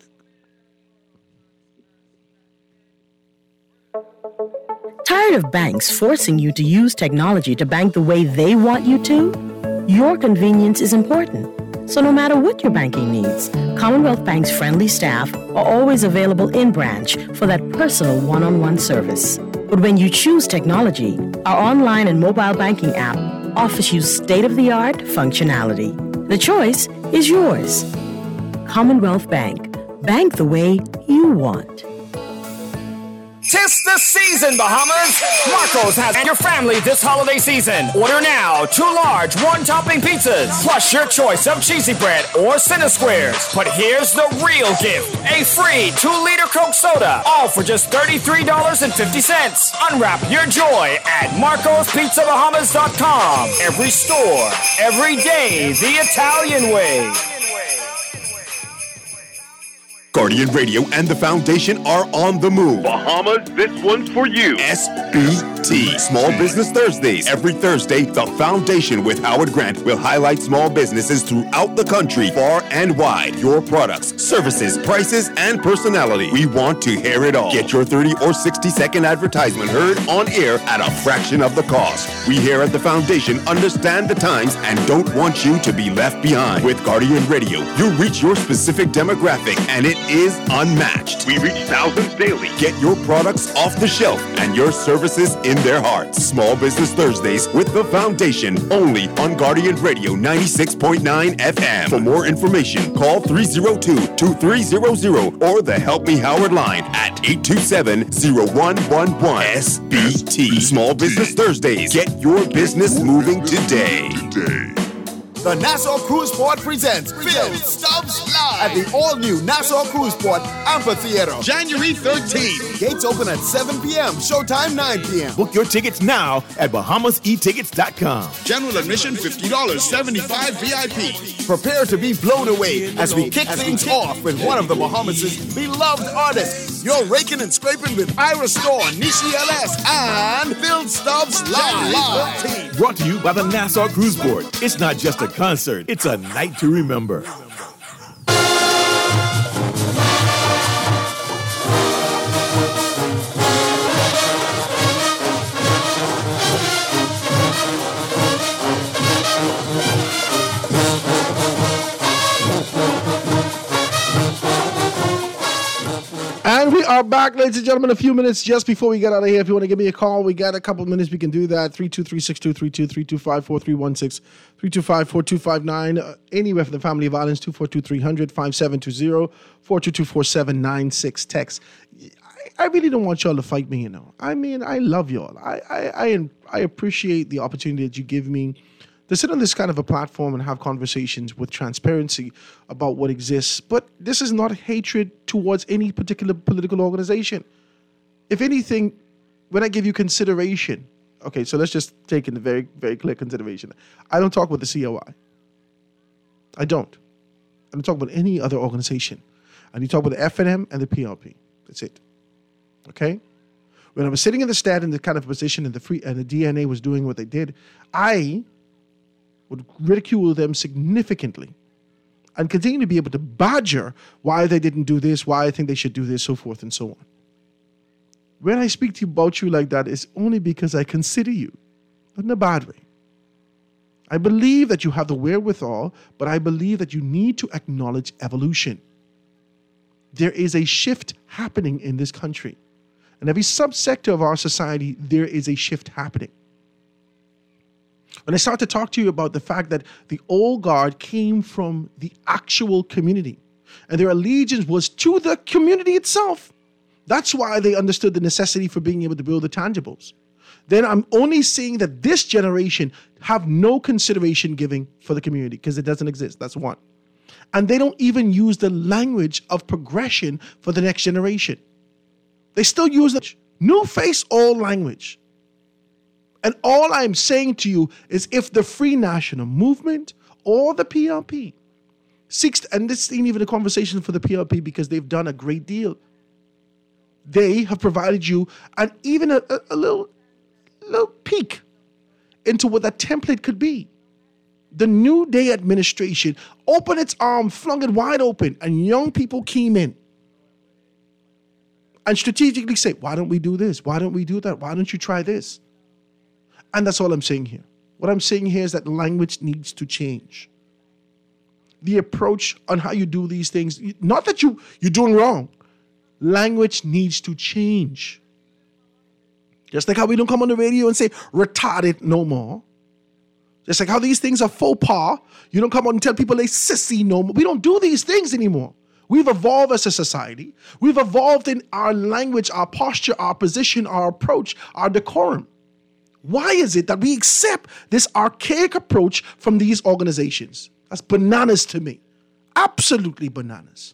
Tired of banks forcing you to use technology to bank the way they want you to? Your convenience is important. So no matter what your banking needs, Commonwealth Bank's friendly staff are always available in branch for that personal one-on-one service. But when you choose technology, our online and mobile banking app offers you state-of-the-art functionality. The choice is yours. Commonwealth Bank. Bank the way you want. Tis the season, Bahamas! Marco's has your family this holiday season. Order now two large one-topping pizzas, plus your choice of cheesy bread or center squares. But here's the real gift: a free two-liter Coke soda, all for just thirty-three dollars and fifty cents. Unwrap your joy at marcos pizza bahamas dot com. Every store, every day, the Italian way. Guardian Radio and the Foundation are on the move. Bahamas, this one's for you. S B T, Small Business Thursdays. Every Thursday, the Foundation with Howard Grant will highlight small businesses throughout the country, far and wide. Your products, services, prices, and personality. We want to hear it all. Get your thirty or sixty second advertisement heard on air at a fraction of the cost. We here at the Foundation understand the times and don't want you to be left behind. With Guardian Radio, you reach your specific demographic and it is unmatched. We reach thousands daily. Get your products off the shelf and your services in their hearts. Small Business Thursdays with the Foundation, only on Guardian Radio ninety-six point nine F M. For more information, call three oh two, two three zero zero or the Help Me Howard line at eight two seven, zero one one one. S B T, Small Business Thursdays. Get your business moving today. Today. The Nassau Cruise Port presents Phil Stubbs Live at the all-new Nassau Cruise Port Amphitheater, January thirteenth. Gates open at seven p.m., showtime nine p.m. Book your tickets now at Bahamas E Tickets dot com. General admission fifty dollars, seventy-five V I P. Prepare to be blown away as we kick things off with one of the Bahamas' beloved artists. You're raking and scraping with Ira Storr, Nishi L S, and Phil Stubbs Live. Live. Brought to you by the Nassau Cruise Port. It's not just a concert, it's a night to remember. And we are back, ladies and gentlemen, a few minutes just before we get out of here. If you want to give me a call, we got a couple of minutes. We can do that. three two three, six two three two, three two five, four three one six, three two five, four two five nine. Uh, anywhere from the family of violence, two four two, three hundred, five seven two zero, four two two, four seven nine six. Text. I, I really don't want y'all to fight me, you know. I mean, I love y'all. I, I, I, I appreciate the opportunity that you give me to sit on this kind of a platform and have conversations with transparency about what exists. But this is not hatred towards any particular political organization. If anything, when I give you consideration, okay, so let's just take in the very, very clear consideration. I don't talk with the C O I. I don't. I don't talk about any other organization. I do talk with the F N M and the P L P. That's it. Okay? When I was sitting in the stand in the kind of position and the free and the D N A was doing what they did, I would ridicule them significantly and continue to be able to badger why they didn't do this, why I think they should do this, so forth and so on. When I speak to you about you like that, it's only because I consider you, not in a bad way. I believe that you have the wherewithal, but I believe that you need to acknowledge evolution. There is a shift happening in this country. In every subsector of our society, there is a shift happening. When I start to talk to you about the fact that the old guard came from the actual community and their allegiance was to the community itself, that's why they understood the necessity for being able to build the tangibles. Then I'm only seeing that this generation have no consideration giving for the community because it doesn't exist. That's one. And they don't even use the language of progression for the next generation. They still use the new face, old language. And all I'm saying to you is if the Free National Movement or the P L P seeks, and this ain't even a conversation for the P L P because they've done a great deal. They have provided you and even a, a, a little, little peek into what that template could be. The New Day administration opened its arm, flung it wide open, and young people came in and strategically say, why don't we do this? Why don't we do that? Why don't you try this? And that's all I'm saying here. What I'm saying here is that language needs to change. The approach on how you do these things, not that you, you're doing wrong. Language needs to change. Just like how we don't come on the radio and say, retarded no more. Just like how these things are faux pas. You don't come on and tell people they sissy no more. We don't do these things anymore. We've evolved as a society. We've evolved in our language, our posture, our position, our approach, our decorum. Why is it that we accept this archaic approach from these organizations? That's bananas to me. Absolutely bananas.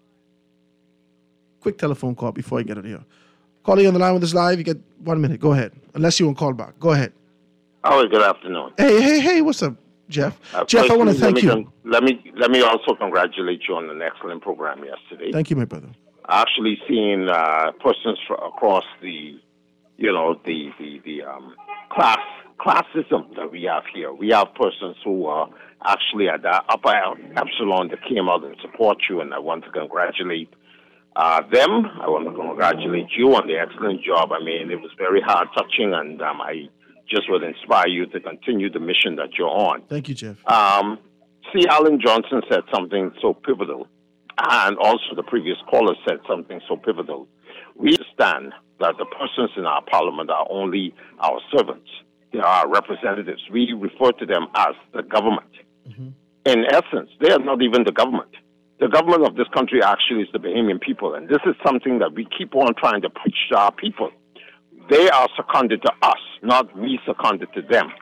Quick telephone call before I get out of here. Calling on the line with us live, you get one minute. Go ahead. Unless you want to call back. Go ahead. Oh, good afternoon. Hey, hey, hey, what's up, Jeff? Uh, Jeff, I want to thank let you. Con- let me let me also congratulate you on an excellent program yesterday. Thank you, my brother. Actually seeing uh, persons fr- across the, you know, the the the um, class classism that we have here. We have persons who are actually at the upper epsilon that came out and support you, and I want to congratulate uh, them. I want to congratulate you on the excellent job. I mean, it was very hard touching, and um, I just would inspire you to continue the mission that you're on. Thank you, Jeff. Um, C. Alan Johnson said something so pivotal, and also the previous caller said something so pivotal. We understand that the persons in our parliament are only our servants. They are our representatives. We refer to them as the government. Mm-hmm. In essence, they are not even the government. The government of this country actually is the Bahamian people, and this is something that we keep on trying to preach to our people. They are seconded to us, not we seconded to them.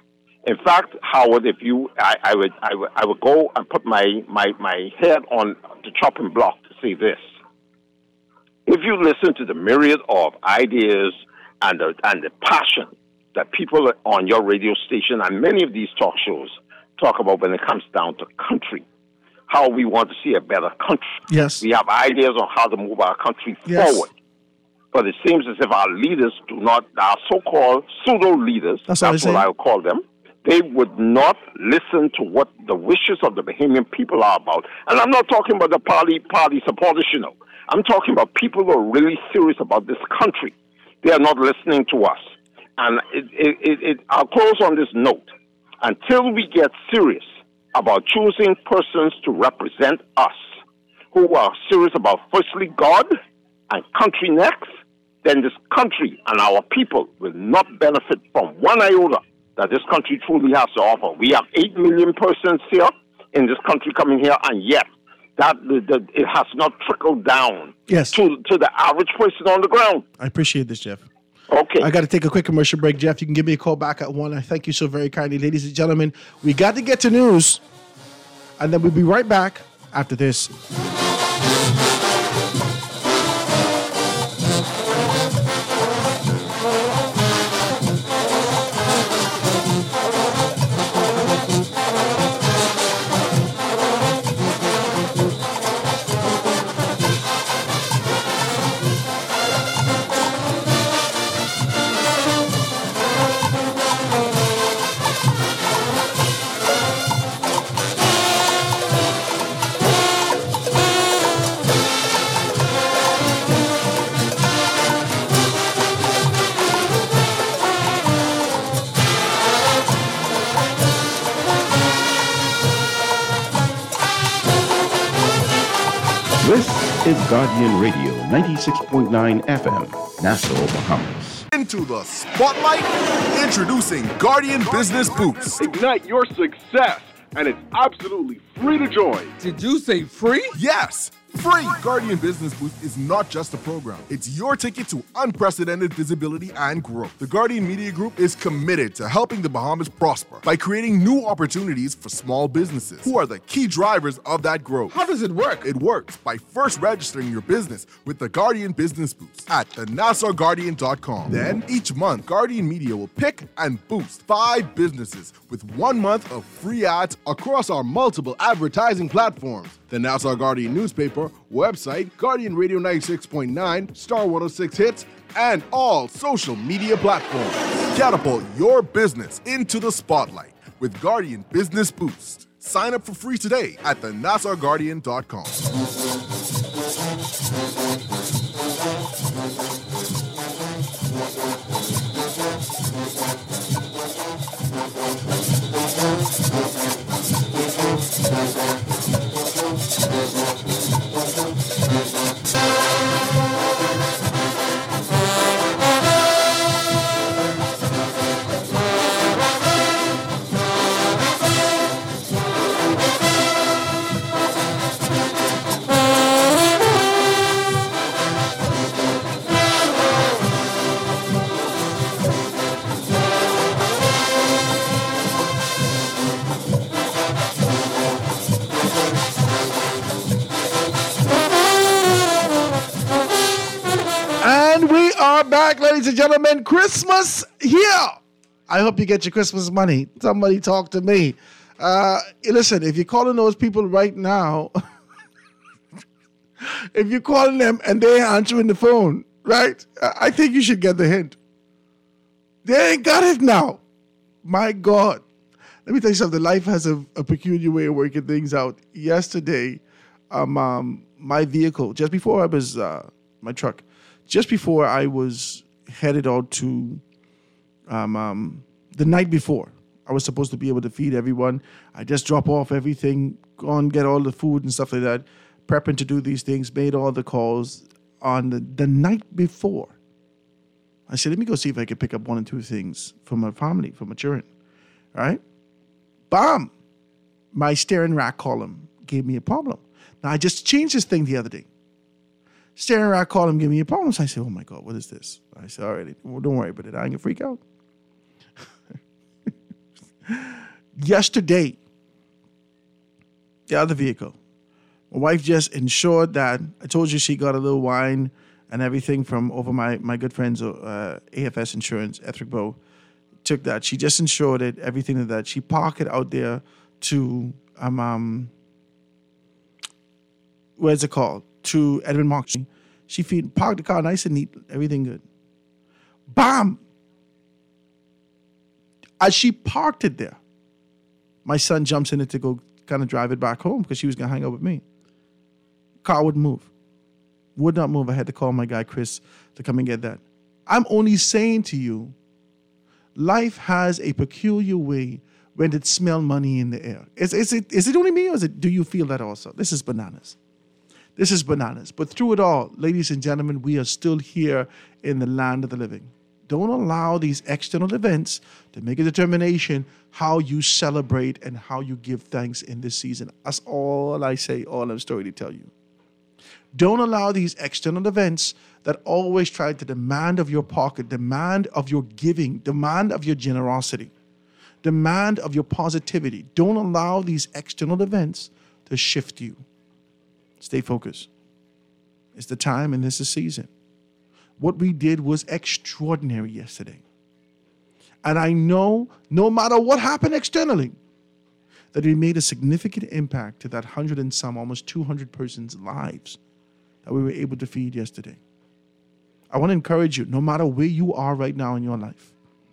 In fact, Howard, if you, I, I would, I would, I would go and put my, my, my head on the chopping block to say this. If you listen to the myriad of ideas and the, and the passion that people on your radio station and many of these talk shows talk about when it comes down to country, how we want to see a better country. Yes. We have ideas on how to move our country Yes. forward. But it seems as if our leaders do not, our so-called pseudo-leaders, That's that's, what I what say. I would call them, they would not listen to what the wishes of the Bahamian people are about. And I'm not talking about the party party supporters, you know. I'm talking about people who are really serious about this country. They are not listening to us. And it, it, it, it, I'll close on this note. Until we get serious about choosing persons to represent us, who are serious about firstly God and country next, then this country and our people will not benefit from one iota that this country truly has to offer. We have eight million persons here in this country coming here, and yet that the, the, it has not trickled down Yes. to, to the average person on the ground. I appreciate this, Jeff. Okay. I got to take a quick commercial break, Jeff. You can give me a call back at one. I thank you so very kindly. Ladies and gentlemen, we got to get to news, and then we'll be right back after this. This is Guardian Radio, ninety-six point nine F M, Nassau, Bahamas. Into the spotlight, introducing Guardian Business Boost. Ignite your success, and it's absolutely free to join. Did you say free? Yes, free. Guardian Business Boost is not just a program. It's your ticket to unprecedented visibility and growth. The Guardian Media Group is committed to helping the Bahamas prosper by creating new opportunities for small businesses, who are the key drivers of that growth. How does it work? It works by first registering your business with the Guardian Business Boost at the nassau guardian dot com. Then, each month, Guardian Media will pick and boost five businesses with one month of free ads across our multiple advertising platforms. The Nassau Guardian newspaper, website, Guardian Radio ninety-six point nine, Star one oh six Hits, and all social media platforms. Catapult your business into the spotlight with Guardian Business Boost. Sign up for free today at the nassau guardian dot com. And we are back, ladies and gentlemen. Christmas here. I hope you get your Christmas money. Somebody talk to me. Uh, listen, if you're calling those people right now, if you're calling them and they ain't answering the phone, right? I think you should get the hint. They ain't got it now. My God. Let me tell you something. Life has a, a peculiar way of working things out. Yesterday, um, um, my vehicle, just before I was, uh, my truck, just before I was headed out to, um, um, the night before, I was supposed to be able to feed everyone. I just drop off everything, go and get all the food and stuff like that, prepping to do these things, made all the calls on the, the night before. I said, let me go see if I can pick up one or two things for my family, for my children. All right? Bam! My steering rack column gave me a problem. Now, I just changed this thing the other day. Steering rack column gave me a problem. So I said, oh my God, what is this? I said, all right, well, don't worry about it. I ain't gonna freak out. yesterday, the other vehicle, my wife just ensured that, I told you she got a little wine and everything from over my, my good friends, uh, A F S Insurance, Ethric Bow, took that. She just insured it, everything like that. She parked it out there to, um, um where's it called? To Edmund Mark. She feed, parked the car nice and neat, everything good. Bam! As she parked it there, my son jumps in it to go kind of drive it back home because she was going to hang out with me. Car wouldn't move. Would not move. I had to call my guy, Chris, to come and get that. I'm only saying to you, life has a peculiar way when it smells money in the air. Is, is, it, is it only me, or is it, do you feel that also? This is bananas. This is bananas. But through it all, ladies and gentlemen, we are still here in the land of the living. Don't allow these external events to make a determination how you celebrate and how you give thanks in this season. That's all I say, all I'm story to tell you. Don't allow these external events that always try to demand of your pocket, demand of your giving, demand of your generosity, demand of your positivity. Don't allow these external events to shift you. Stay focused. It's the time and this is season. What we did was extraordinary yesterday. And I know no matter what happened externally, that we made a significant impact to that hundred and some, almost two hundred persons' lives that we were able to feed yesterday. I want to encourage you, no matter where you are right now in your life,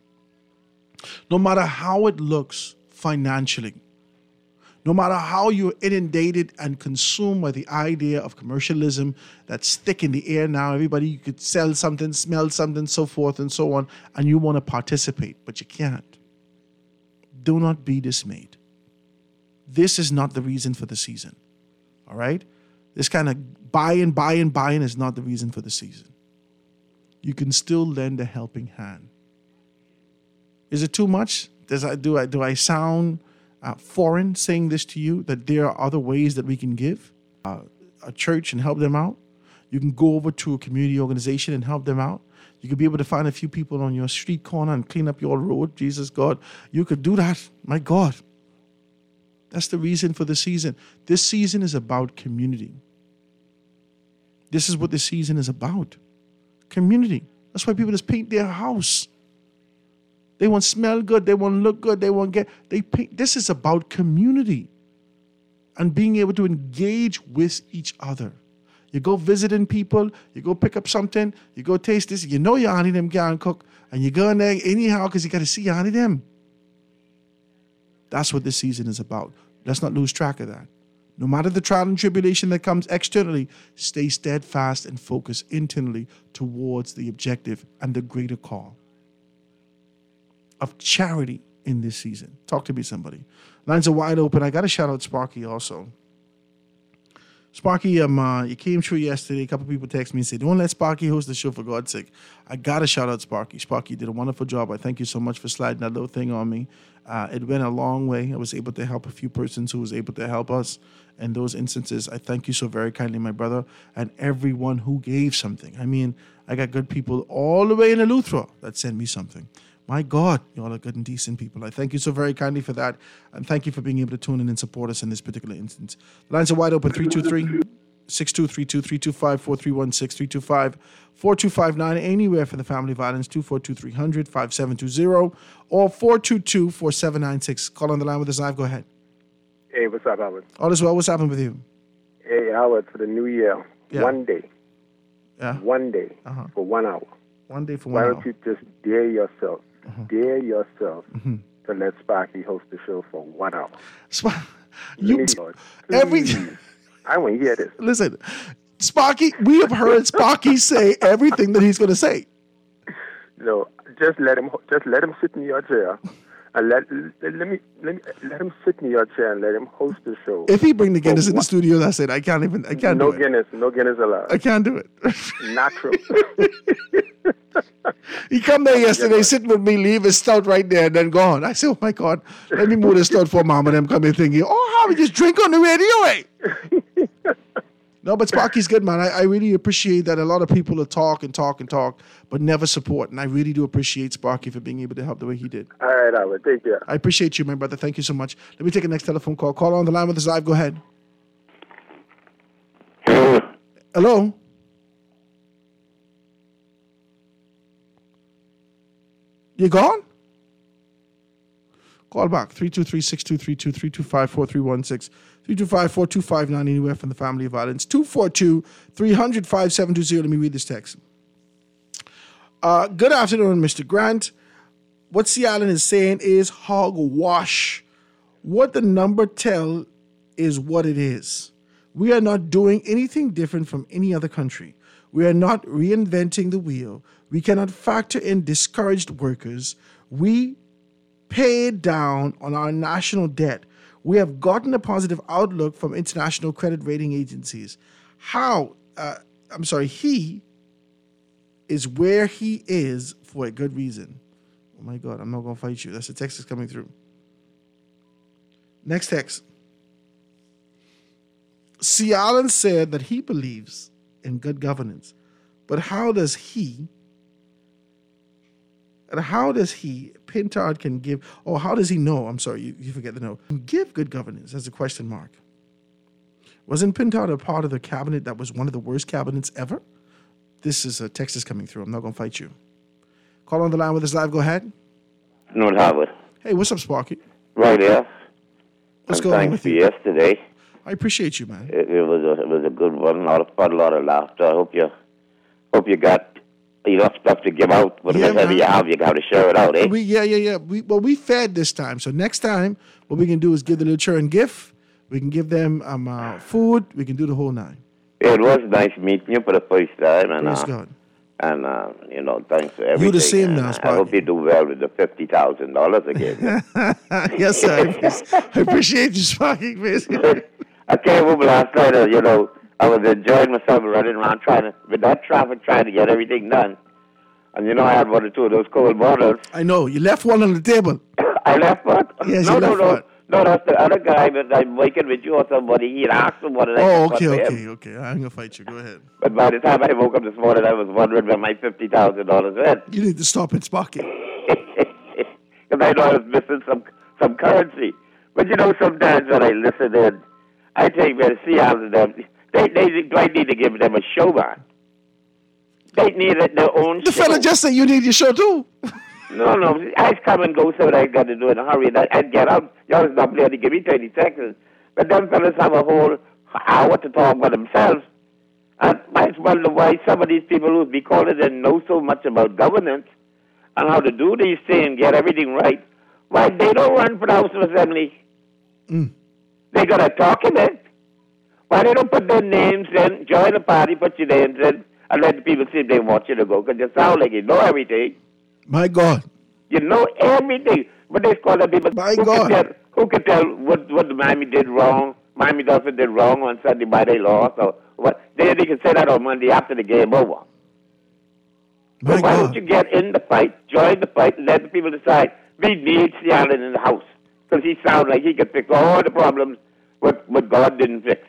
no matter how it looks financially, no matter how you're inundated and consumed by the idea of commercialism that's thick in the air now, everybody, you could sell something, smell something, so forth and so on, and you want to participate, but you can't. Do not be dismayed. This is not the reason for the season, all right? This kind of buying, buying, buying is not the reason for the season. You can still lend a helping hand. Is it too much? Does I, do, I, do I sound... Uh, foreign saying this to you, that there are other ways that we can give uh, a church and help them out? You can go over to a community organization and help them out. You could be able to find a few people on your street corner and clean up your road. Jesus God, you could do that. My God. That's the reason for the season. This season is about community. This is what the season is about. Community. That's why people just paint their house. They want to smell good. They want to look good. They want to get, they paint. This is about community and being able to engage with each other. You go visiting people, you go pick up something, you go taste this, you know your auntie them can't cook, and you go in there anyhow because you got to see your auntie them. That's what this season is about. Let's not lose track of that. No matter the trial and tribulation that comes externally, stay steadfast and focus internally towards the objective and the greater call of charity in this season. Talk to me, somebody. Lines are wide open. I got to shout out Sparky also. Sparky, um, uh, you came through yesterday. A couple people texted me and said, don't let Sparky host the show for God's sake. I got to shout out Sparky. Sparky did a wonderful job. I thank you so much for sliding that little thing on me. Uh, it went a long way. I was able to help a few persons who was able to help us in those instances. I thank you so very kindly, my brother, and everyone who gave something. I mean, I got good people all the way in Eleuthera that sent me something. My God, you all are good and decent people. I thank you so very kindly for that. And thank you for being able to tune in and support us in this particular instance. The lines are wide open. three two three, six two three two, three two five, four three one six, three two five, four two five nine. Anywhere for the family violence, two four two, three hundred, five seven two zero or four two two, four seven nine six. Call on the line with us live. Go ahead. Hey, what's up, Howard? All is well. What's happened with you? Hey, Howard, for the new year, Yeah. one day. Yeah. One day Uh-huh. for one hour. One day for Why one don't hour. you just dare yourself, dare yourself Mhm. to let Sparky host the show for one hour? Sp- you, Please, Lord, every please. I want to hear this. Listen, Sparky, we have heard Sparky say everything that he's going to say. No, just let him. Just let him sit in your chair, and let let, let me let me let him sit in your chair and let him host the show. If he bring the Guinness in the studio, that's it. I can't even. I can't no do it. Guinness, no Guinness allowed. I can't do it. Natural. He come there yesterday, sitting with me, leave his stout right there, and then gone. I said, "Oh my God, let me move the stout for mom and them come in thinking, oh, how we just drink on the radio, eh?" No, but Sparky's good, man. I, I really appreciate that a lot of people will talk and talk and talk, but never support. And I really do appreciate Sparky for being able to help the way he did. All right, I will. Take care. I appreciate you, my brother. Thank you so much. Let me take a next telephone call. Call on the line with us live. Go ahead. Hello? You gone? Call back. three two three, six two three two, three two five, four three one six, three two five, four two five nine, anywhere from the family of violence. two four two, three hundred, five seven two zero. Let me read this text. Uh, good afternoon, Mister Grant. What Sea Island is saying is hogwash. What the number tell is what it is. We are not doing anything different from any other country. We are not reinventing the wheel. We cannot factor in discouraged workers. We paid down on our national debt. We have gotten a positive outlook from international credit rating agencies. How, uh, I'm sorry, he is where he is for a good reason. Oh my God, I'm not going to fight you. That's the text that's coming through. Next text. Sea Island said that he believes in good governance, but how does he And how does he, Pintard can give, oh, how does he know, I'm sorry, you, you forget the no, give good governance as a question mark. Wasn't Pintard a part of the cabinet that was one of the worst cabinets ever? This is a text is coming through. I'm not going to fight you. Call on the line with us live. Go ahead. North Harvard. Hey, what's up, Sparky? Right here. What's and going on thanks with for you? yesterday. I appreciate you, man. It, it was a it was a good one. A lot of fun, a lot of laughter. I hope you hope you got enough stuff to give out. Whatever Yeah, man. you have, you got to share it out, eh? We, yeah, yeah, yeah. We, well, we fed this time. So next time, what we can do is give the little children gift. We can give them um, uh, food. We can do the whole nine. It was nice meeting you for the first time, and Praise uh, God. and uh, you know, thanks for everything. You the same and now, I Sparky. hope you do well with the fifty thousand dollars again. Yes, sir. I appreciate you, Sparky. I came home last night, uh, you know, I was enjoying myself running around trying to, with that traffic, trying to get everything done. And, you know, I had one or two of those cold bottles. I know. You left one on the table. I left one? Yes, no, you no, left no. one. No, that's the other guy that I'm working with you or somebody. He'd asked him what did I Oh, put okay, for okay, him. okay. I'm going to fight you. Go ahead. But by the time I woke up this morning, I was wondering where my fifty thousand dollars went. You need to stop it, Sparky. Because I know I was missing some, some currency. But, you know, sometimes when I listen in, I think, man, see how them, they, they, I need to give them a show, man. They need their own The show. fella just said you need your show, too. No, no, I come and go so that I got to do it in a hurry. And I, I'd get out. Y'all was not there to give me thirty seconds. But them fellas have a whole hour to talk about themselves. And I just wonder why some of these people who be calling and know so much about governance and how to do these things, get everything right, why they don't run for the House of Assembly. Mm. They got a talking it. Why they don't put their names in, join the party, put your names in, and let the people see if they want you to go, because you sound like you know everything. My God. You know everything. But they call the people My who, God. Can tell, who can tell what, what the Miami did wrong, Miami Dolphins did wrong on Sunday why they lost, or what. They, they can say that on Monday after the game over. My So why God. don't you get in the fight, join the fight, and let the people decide we need Seattle in the house. Because he sounds like he could fix all the problems what, what God didn't fix.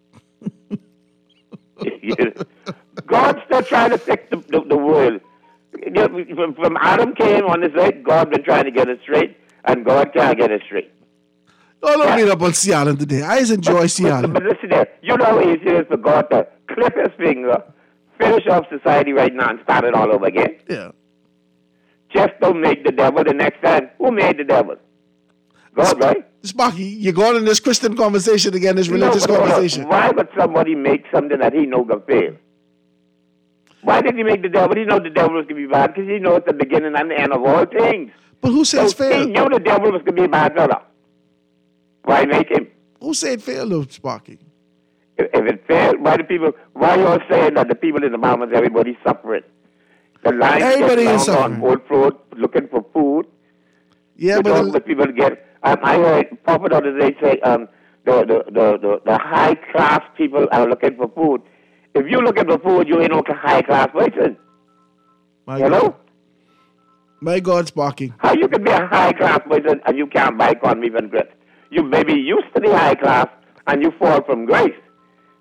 God's still trying to fix the, the, the world. You know, From, from Adam came on this earth, God been trying to get it straight, and God can't get it straight. No, don't beat up on Sea Island today. I just enjoy Sea Island. But listen there, you know how easy it is for God to clip his finger, finish off society right now, and start it all over again? Yeah. Just don't make the devil the next time. Who made the devil? God, right? Sparky, you're going in this Christian conversation again, this religious No, but hold on. conversation. Why would somebody make something that he know can fail? Why did he make the devil? He know the devil was going to be bad because he knows the beginning and the end of all things. But who says so fail? He knew the devil was going to be a bad fella. Why make him? Who said fail, though, Sparky? If, if it failed, why do people? Why are you saying that the people in the mountains, everybody's suffering? The lines Everybody get is long suffering. on Old Road looking for food. Yeah, you but know, the- what people get. Um, I heard Papa the other day say um, the, the, the, the, the high class people are looking for food. If you're looking for food, you ain't no high class person. My you know? God. My God, Sparky. How you can be a high class person and you can't buy corned beef and grits? You may be used to the high class and you fall from grace.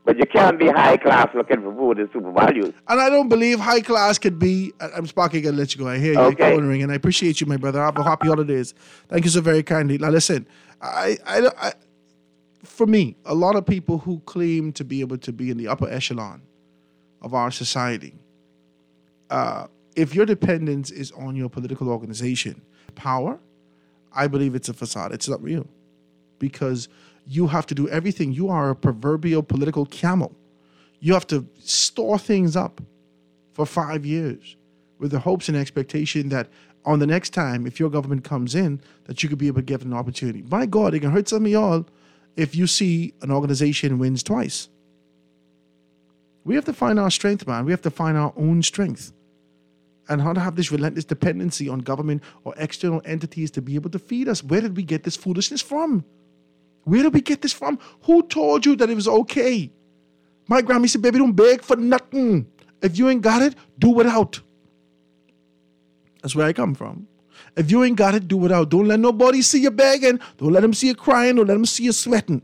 But you can't be high class looking for food in super value. And I don't believe high class could be. I'm Sparky, going to let you go. I hear you. Okay. Your phone ring, and I appreciate you, my brother. Have a happy holidays. Thank you so very kindly. Now, listen, I, I, I, for me, a lot of people who claim to be able to be in the upper echelon of our society, uh, if your dependence is on your political organization, power, I believe it's a facade. It's not real. Because you have to do everything. You are a proverbial political camel. You have to store things up for five years with the hopes and expectation that on the next time, if your government comes in, that you could be able to give an opportunity. My God, it can hurt some of y'all if you see an organization wins twice. We have to find our strength, man. We have to find our own strength. And how to have this relentless dependency on government or external entities to be able to feed us. Where did we get this foolishness from? Where did we get this from? Who told you that it was okay? My grandma said, baby, don't beg for nothing. If you ain't got it, do without. That's where I come from. If you ain't got it, do without. Don't let nobody see you begging. Don't let them see you crying. Don't let them see you sweating.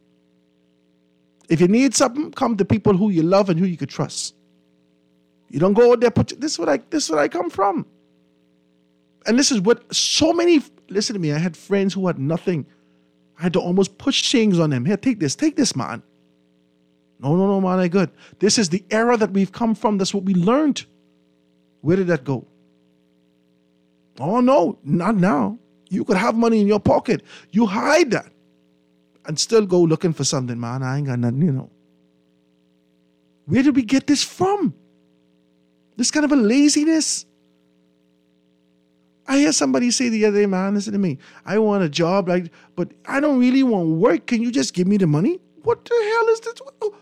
If you need something, come to people who you love and who you could trust. You don't go out there, put, this is what I this is what I come from. And this is what so many, listen to me, I had friends who had nothing. I had to almost push things on them. Here, take this, take this, man. No, no, no, man, I good. This is the era that we've come from. That's what we learned. Where did that go? Oh, no, not now. You could have money in your pocket. You hide that and still go looking for something, man. I ain't got nothing, you know. Where did we get this from? This kind of a laziness. I hear somebody say the other day, man, listen to me. I want a job, like, but I don't really want work. Can you just give me the money? What the hell is this? Oh.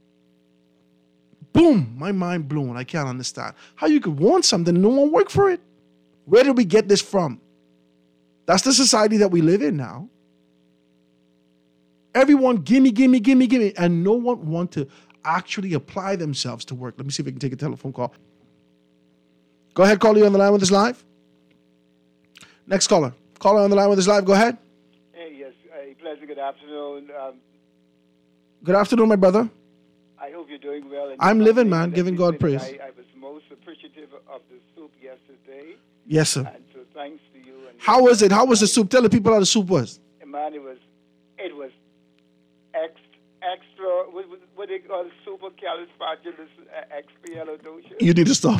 Boom, my mind blown. I can't understand. How you could want something and no one work for it? Where did we get this from? That's the society that we live in now. Everyone, gimme, gimme, gimme, gimme. And no one want to actually apply themselves to work. Let me see if I can take a telephone call. Go ahead, caller, you on the line with us live. Next caller. Caller on the line with us live. Go ahead. Hey, yes. A pleasant good afternoon. Um, good afternoon, my brother. I hope you're doing well. I'm living, man, giving God praise. I, I was most appreciative of the soup yesterday. Yes, sir. And so thanks to you. And how was it? How was the soup? Tell the people how the soup was. Man, it was, it was ex, extra, what, what, what they call supercalifragilistic expialidocious. You need to stop.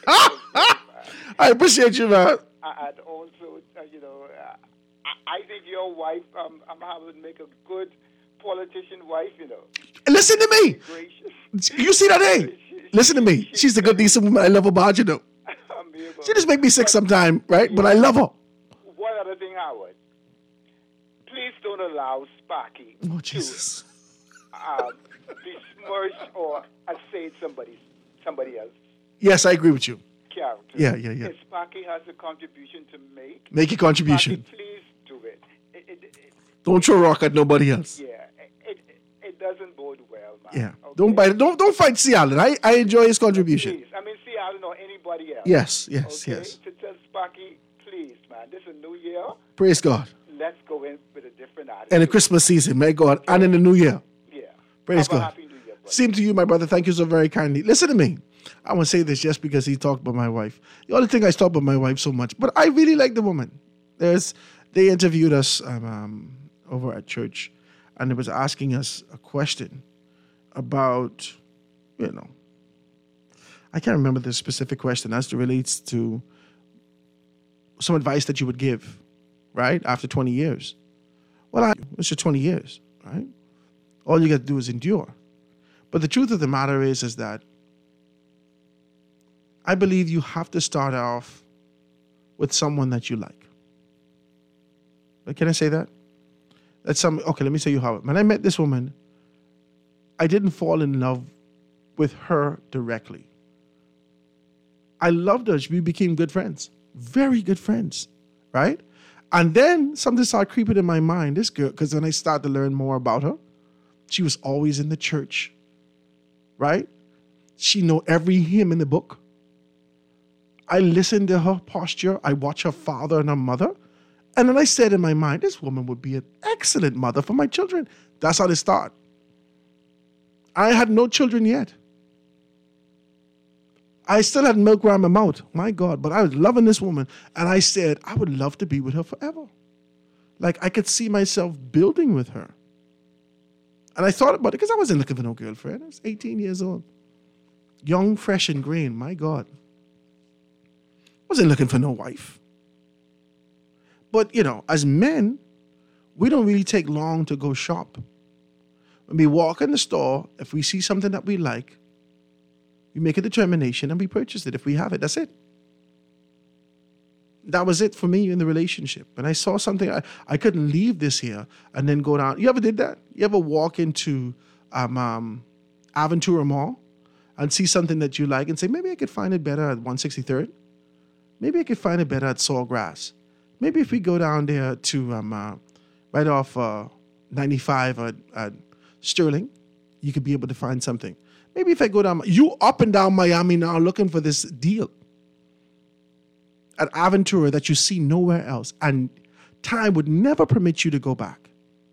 I appreciate you, man. And also, uh, you know, uh, I think your wife, um, I'm having to make a good politician wife, you know. Listen to me. You see that, eh? Listen to me. She's a good, decent woman. I love her bad, you know. She just make me sick sometime, right? Yeah. But I love her. One other thing, Howard. Please don't allow Sparky oh, Jesus. to um, besmirch or assay somebody, somebody else. Yes, I agree with you. Character. Yeah, yeah, yeah. If Sparky has a contribution to make, make a contribution. Sparky, please do it. It, it, it. Don't throw a rock at nobody else. Yeah, it, it, it doesn't bode well, man. Yeah, okay? don't bite. Don't don't fight C. Allen. I I enjoy his contribution. Please, I mean C. Allen or anybody else. Yes, yes, okay? yes. To tell Sparky, please, man, this is a new year. Praise God. Let's go in with a different attitude. And the Christmas season, may God, and in the New Year. Yeah. Praise Have God. A happy New Year, Same to you, my brother. Thank you so very kindly. Listen to me. I want to say this just because he talked about my wife. The only thing I talk about my wife so much, but I really like the woman. There's, they interviewed us um, um, over at church, and it was asking us a question about, you know, I can't remember the specific question as it relates to some advice that you would give, right, after twenty years. Well, I, it's just twenty years, right? All you got to do is endure. But the truth of the matter is, is that I believe you have to start off with someone that you like. Can I say that? That's some. Okay, let me tell you how. When I met this woman, I didn't fall in love with her directly. I loved her. We became good friends. Very good friends, right? And then something started creeping in my mind. This girl, because when I started to learn more about her, she was always in the church, right? She know every hymn in the book. I listened to her posture. I watched her father and her mother. And then I said in my mind, this woman would be an excellent mother for my children. That's how they start. I had no children yet. I still had milk around my mouth. My God, but I was loving this woman. And I said, I would love to be with her forever. Like, I could see myself building with her. And I thought about it because I wasn't looking for no girlfriend. I was eighteen years old. Young, fresh, and green. My God. Wasn't looking for no wife. But, you know, as men, we don't really take long to go shop. When we walk in the store, if we see something that we like, we make a determination and we purchase it if we have it. That's it. That was it for me in the relationship. When I saw something, I, I couldn't leave this here and then go down. You ever did that? You ever walk into um, um, Aventura Mall and see something that you like and say, maybe I could find it better at one sixty-third? Maybe I could find it better at Sawgrass. Maybe if we go down there to um, uh, right off uh, ninety-five at, at Sterling, you could be able to find something. Maybe if I go down, you up and down Miami now looking for this deal at Aventura that you see nowhere else, and time would never permit you to go back.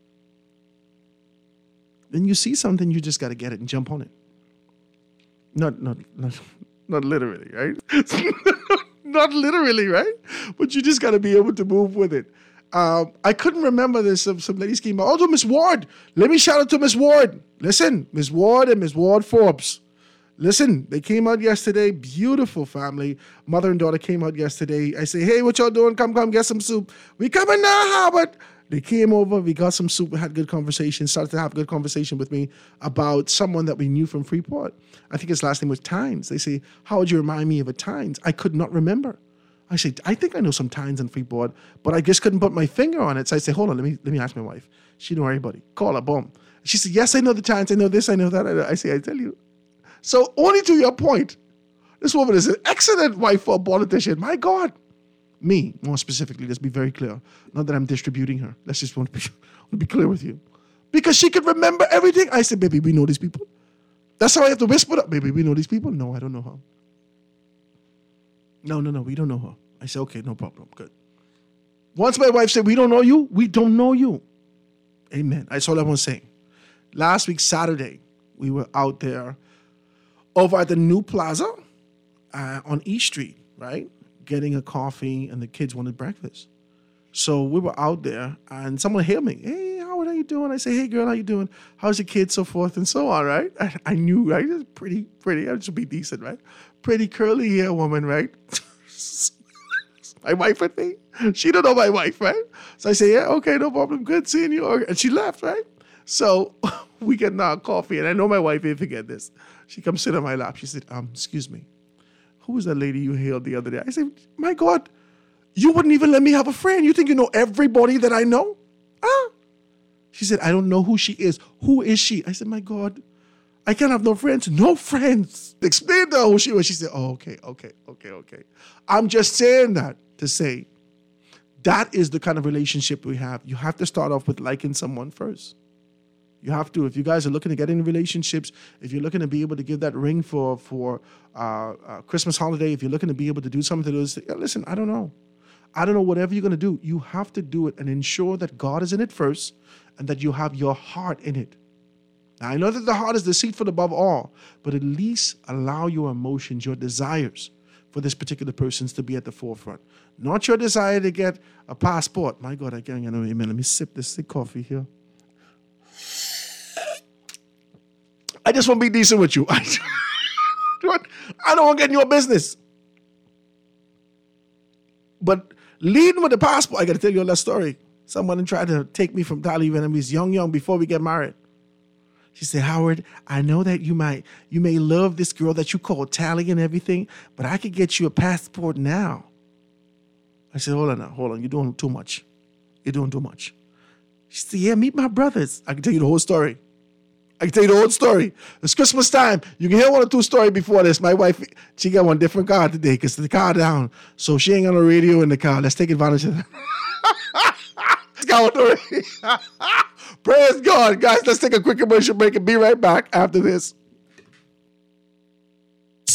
Then you see something, you just got to get it and jump on it. Not, not, not, not literally, right? Not literally, right? But you just got to be able to move with it. Um, I couldn't remember this. Some, some ladies came out. Also, Miss Ward. Let me shout out to Miss Ward. Listen, Miss Ward and Miss Ward Forbes. Listen, they came out yesterday. Beautiful family. Mother and daughter came out yesterday. I say, hey, what y'all doing? Come, come, get some soup. We coming now, Howard. They came over. We got some soup. We had good conversation. Started to have good conversation with me about someone that we knew from Freeport. I think his last name was Tynes. They say, how would you remind me of a Tynes? I could not remember. I said, I think I know some Tynes in Freeport, but I just couldn't put my finger on it. So I said, hold on, let me let me ask my wife. She know everybody. Call her, boom. She said, yes, I know the Tynes. I know this, I know that. I say, I tell you. So only to your point, this woman is an excellent wife for a politician. My God. Me, more specifically, let's be very clear. Not that I'm distributing her. Let's just want to be, want to be clear with you. Because she could remember everything. I said, baby, we know these people. That's how I have to whisper up. Baby, we know these people. No, I don't know her. No, no, no, we don't know her. I said, okay, no problem. Good. Once my wife said, we don't know you, we don't know you. Amen. That's all I want to say. Last week, Saturday, we were out there over at the New Plaza uh, on East Street, right? Getting a coffee, and the kids wanted breakfast. So we were out there, and someone hailed me. Hey, Howard, how you doing? I say, hey, girl, how you doing? How's your kid? So forth and so on, right? I, I knew, right? It's pretty, pretty. I should be decent, right? Pretty curly hair woman, right? My wife with me. She don't know my wife, right? So I say, yeah, okay, no problem. Good seeing you. And she left, right? So we get now coffee, and I know my wife didn't forget this. She comes sit on my lap. She said, um, excuse me. Who was that lady you hailed the other day? I said, my God, you wouldn't even let me have a friend. You think you know everybody that I know? Huh? She said, I don't know who she is. Who is she? I said, my God, I can't have no friends. No friends. Explain to her who she was. She said, oh, okay, okay, okay, okay. I'm just saying that to say that is the kind of relationship we have. You have to start off with liking someone first. You have to. If you guys are looking to get into relationships, if you're looking to be able to give that ring for for uh, uh, Christmas holiday, if you're looking to be able to do something to those, yeah, listen, I don't know. I don't know, whatever you're going to do, you have to do it and ensure that God is in it first and that you have your heart in it. Now, I know that the heart is deceitful above all, but at least allow your emotions, your desires for this particular person to be at the forefront. Not your desire to get a passport. My God, I can't get no amen. Let me sip this thick coffee here. I just want to be decent with you. I don't want to get in your business. But leading with the passport, I got to tell you a little story. Someone tried to take me from Dali when I was young, young, before we get married. She said, Howard, I know that you might, you may love this girl that you call Tally and everything, but I could get you a passport now. I said, hold on now, hold on. You're doing too much. You're doing too much. She said, yeah, meet my brothers. I can tell you the whole story. I can tell you the whole story. It's Christmas time. You can hear one or two stories before this. My wife, she got one different car today because the car down. So she ain't got no radio in the car. Let's take advantage of that. Let's go with the radio. Praise God. Guys, let's take a quick commercial break and be right back after this.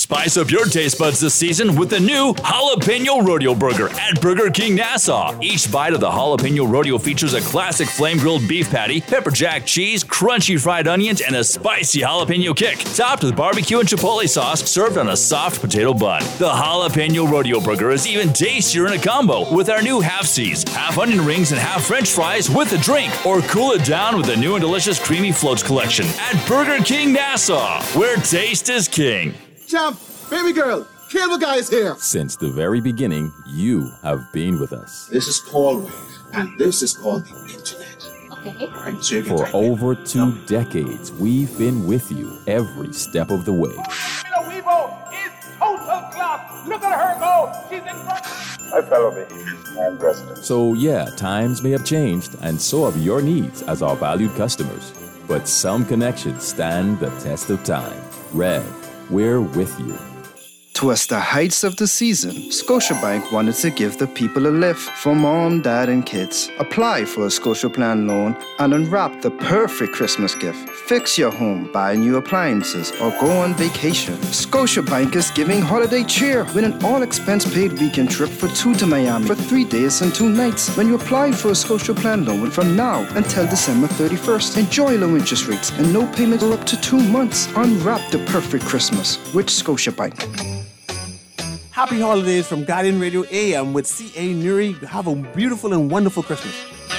Spice up your taste buds this season with the new Jalapeno Rodeo Burger at Burger King Nassau. Each bite of the Jalapeno Rodeo features a classic flame-grilled beef patty, pepper jack cheese, crunchy fried onions, and a spicy jalapeno kick, topped with barbecue and chipotle sauce, served on a soft potato bun. The Jalapeno Rodeo Burger is even tastier in a combo with our new half C's, half onion rings, and half French fries with a drink, or cool it down with the new and delicious Creamy Floats collection at Burger King Nassau, where taste is king. Champ, baby girl, Cable Guy is here. Since the very beginning, you have been with us. This is Paul Wade, and this is called the Internet. Okay. Right, so For over two decades, we've been with you every step of the way. Weibo is total class. Look at her go. She's in front. Hi, fellow me. I'm President. So yeah, times may have changed, and so have your needs as our valued customers. But some connections stand the test of time. Rev, we're with you. Towards the heights of the season, Scotiabank wanted to give the people a lift for mom, dad, and kids. Apply for a Scotia Plan loan and unwrap the perfect Christmas gift. Fix your home, buy new appliances, or go on vacation. Scotiabank is giving holiday cheer with an all-expense-paid weekend trip for two to Miami for three days and two nights. When you apply for a Scotia Plan loan from now until December thirty-first, enjoy low interest rates and no payment for up to two months. Unwrap the perfect Christmas with Scotiabank. Happy holidays from Guardian Radio A M with C A Nuri. Have a beautiful and wonderful Christmas.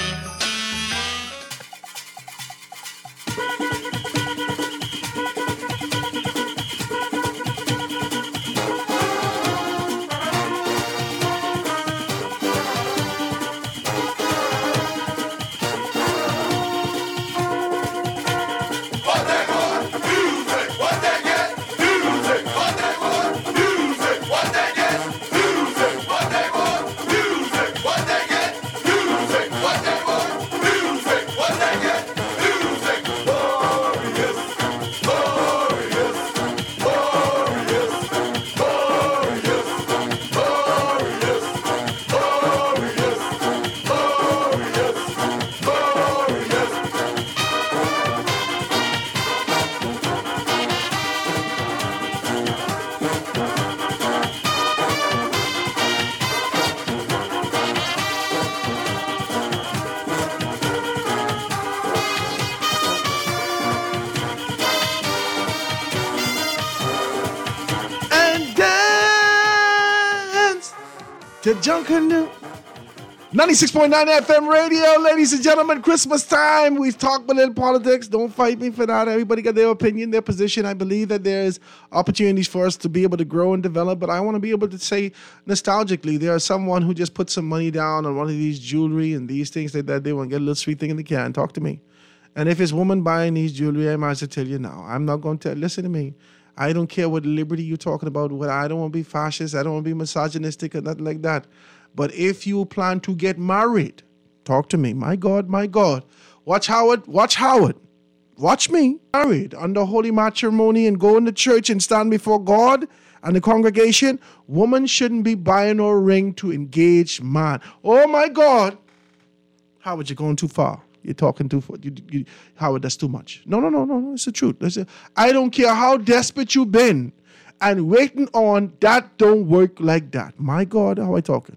Junkanoo. ninety-six point nine F M radio, ladies and gentlemen, Christmas time. We've talked a little politics. Don't fight me for that. Everybody got their opinion, their position. I believe that there's opportunities for us to be able to grow and develop, but I want to be able to say nostalgically, there is someone who just put some money down on one of these jewelry and these things like that. They want to get a little sweet thing in the can. Talk to me. And if it's woman buying these jewelry, I might as well tell you now. I'm not going to listen to me. I don't care what liberty you're talking about. What I don't want to be fascist. I don't want to be misogynistic or nothing like that. But if you plan to get married, talk to me. My God, my God. Watch Howard. Watch Howard. Watch me. Married under holy matrimony and go into church and stand before God and the congregation. Woman shouldn't be buying a ring to engage man. Oh, my God. Howard, you're going too far. You're talking too far. You, you, Howard, that's too much. No, no, no, no, no. It's the truth. It's a, I don't care how desperate you've been and waiting on, that don't work like that. My God, how am I talking?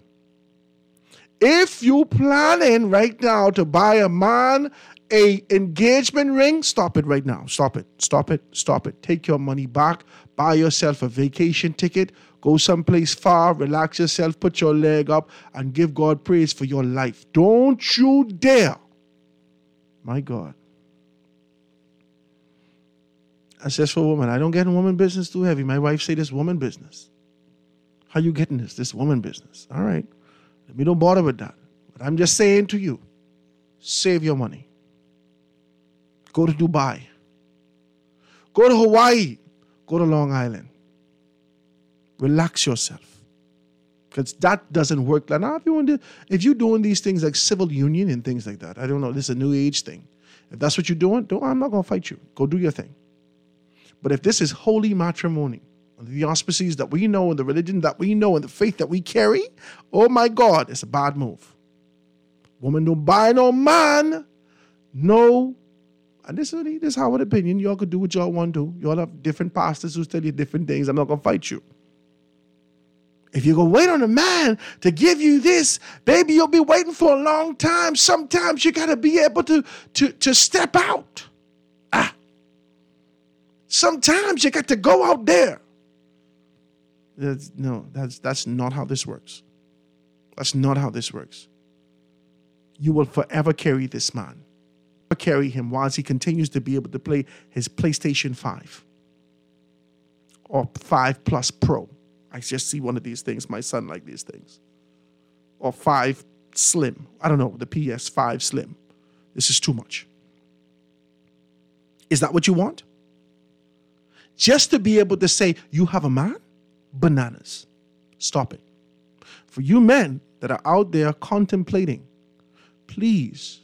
If you planning right now to buy a man a engagement ring, stop it right now. Stop it. Stop it. Stop it. Take your money back. Buy yourself a vacation ticket. Go someplace far. Relax yourself. Put your leg up and give God praise for your life. Don't you dare. My God. That's just for women. I don't get in woman business too heavy. My wife say this woman business. How you getting this? This woman business. All right. We don't bother with that. But I'm just saying to you, save your money. Go to Dubai. Go to Hawaii. Go to Long Island. Relax yourself. Because that doesn't work. Like, now, if, you want to, if you're doing these things like civil union and things like that, I don't know, this is a new age thing. If that's what you're doing, don't, I'm not going to fight you. Go do your thing. But if this is holy matrimony, the auspices that we know and the religion that we know and the faith that we carry, oh my God, it's a bad move. Woman don't buy no man, no and this is this is our opinion. Y'all could do what y'all want to do. Y'all have different pastors who tell you different things. I'm not going to fight you. If you go wait on a man to give you this, baby, you'll be waiting for a long time. Sometimes you got to be able to, to, to step out. Ah. Sometimes you got to go out there. That's, no, that's, that's not how this works. That's not how this works. You will forever carry this man. Carry him whilst he continues to be able to play his PlayStation five or five Plus Pro. I just see one of these things. My son like these things. Or five Slim. I don't know, the P S five Slim. This is too much. Is that what you want? Just to be able to say, you have a man? Bananas. Stop it. For you men that are out there contemplating, please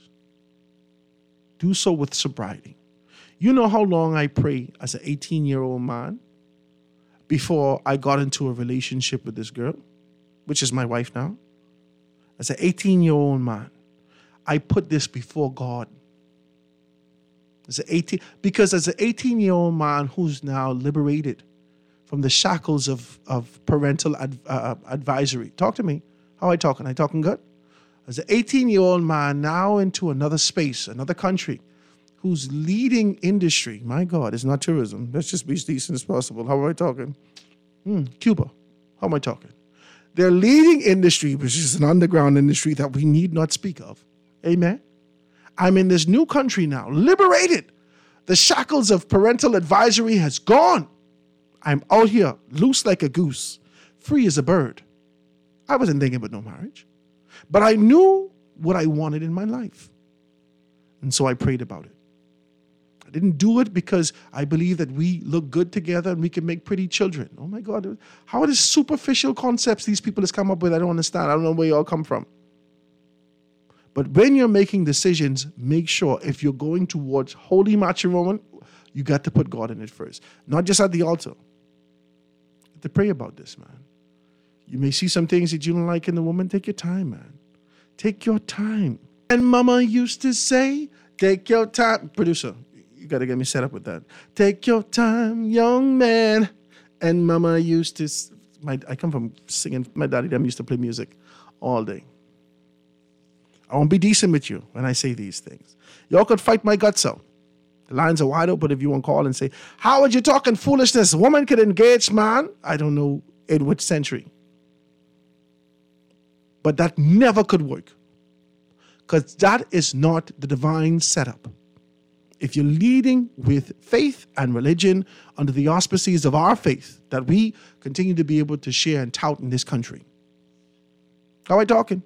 do so with sobriety. You know how long I prayed as an eighteen-year-old man before I got into a relationship with this girl, which is my wife now. As an eighteen-year-old man, I put this before God. As an eighteen, because as an eighteen-year-old man who's now liberated from the shackles of, of parental ad, uh, advisory. Talk to me. How I talking? I talking good? As an eighteen-year-old man now into another space, another country, whose leading industry, my God, is not tourism. Let's just be as decent as possible. How am I talking? Hmm, Cuba. How am I talking? Their leading industry, which is an underground industry that we need not speak of. Amen. I'm in this new country now, liberated. The shackles of parental advisory has gone. I'm out here, loose like a goose, free as a bird. I wasn't thinking about no marriage, but I knew what I wanted in my life. And so I prayed about it. I didn't do it because I believe that we look good together and we can make pretty children. Oh my God, how are these superficial concepts these people has come up with? I don't understand. I don't know where you all come from. But when you're making decisions, make sure if you're going towards holy matrimony, you got to put God in it first. Not just at the altar. You have to pray about this, man. You may see some things that you don't like in the woman. Take your time, man. Take your time. And mama used to say, take your time. Producer, you got to get me set up with that. Take your time, young man. And mama used to, my, I come from singing, my daddy them used to play music all day. I won't be decent with you when I say these things. Y'all could fight my guts out. The lines are wide open if you want to call and say, how are you talking foolishness? A woman could engage, man. I don't know in which century. But that never could work. Because that is not the divine setup. If you're leading with faith and religion under the auspices of our faith that we continue to be able to share and tout in this country. How am I talking?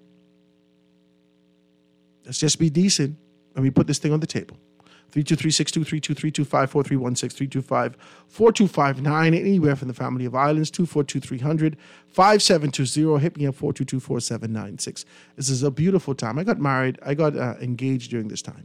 Let's just be decent when we put this thing on the table. three two three, six two three two, three two five, four three one six, three two five, four two five nine, anywhere from the family of islands, two four two, three hundred, five seven two zero. Hit me up, four two two, four seven nine six. This is a beautiful time. I got married. I got uh, engaged during this time.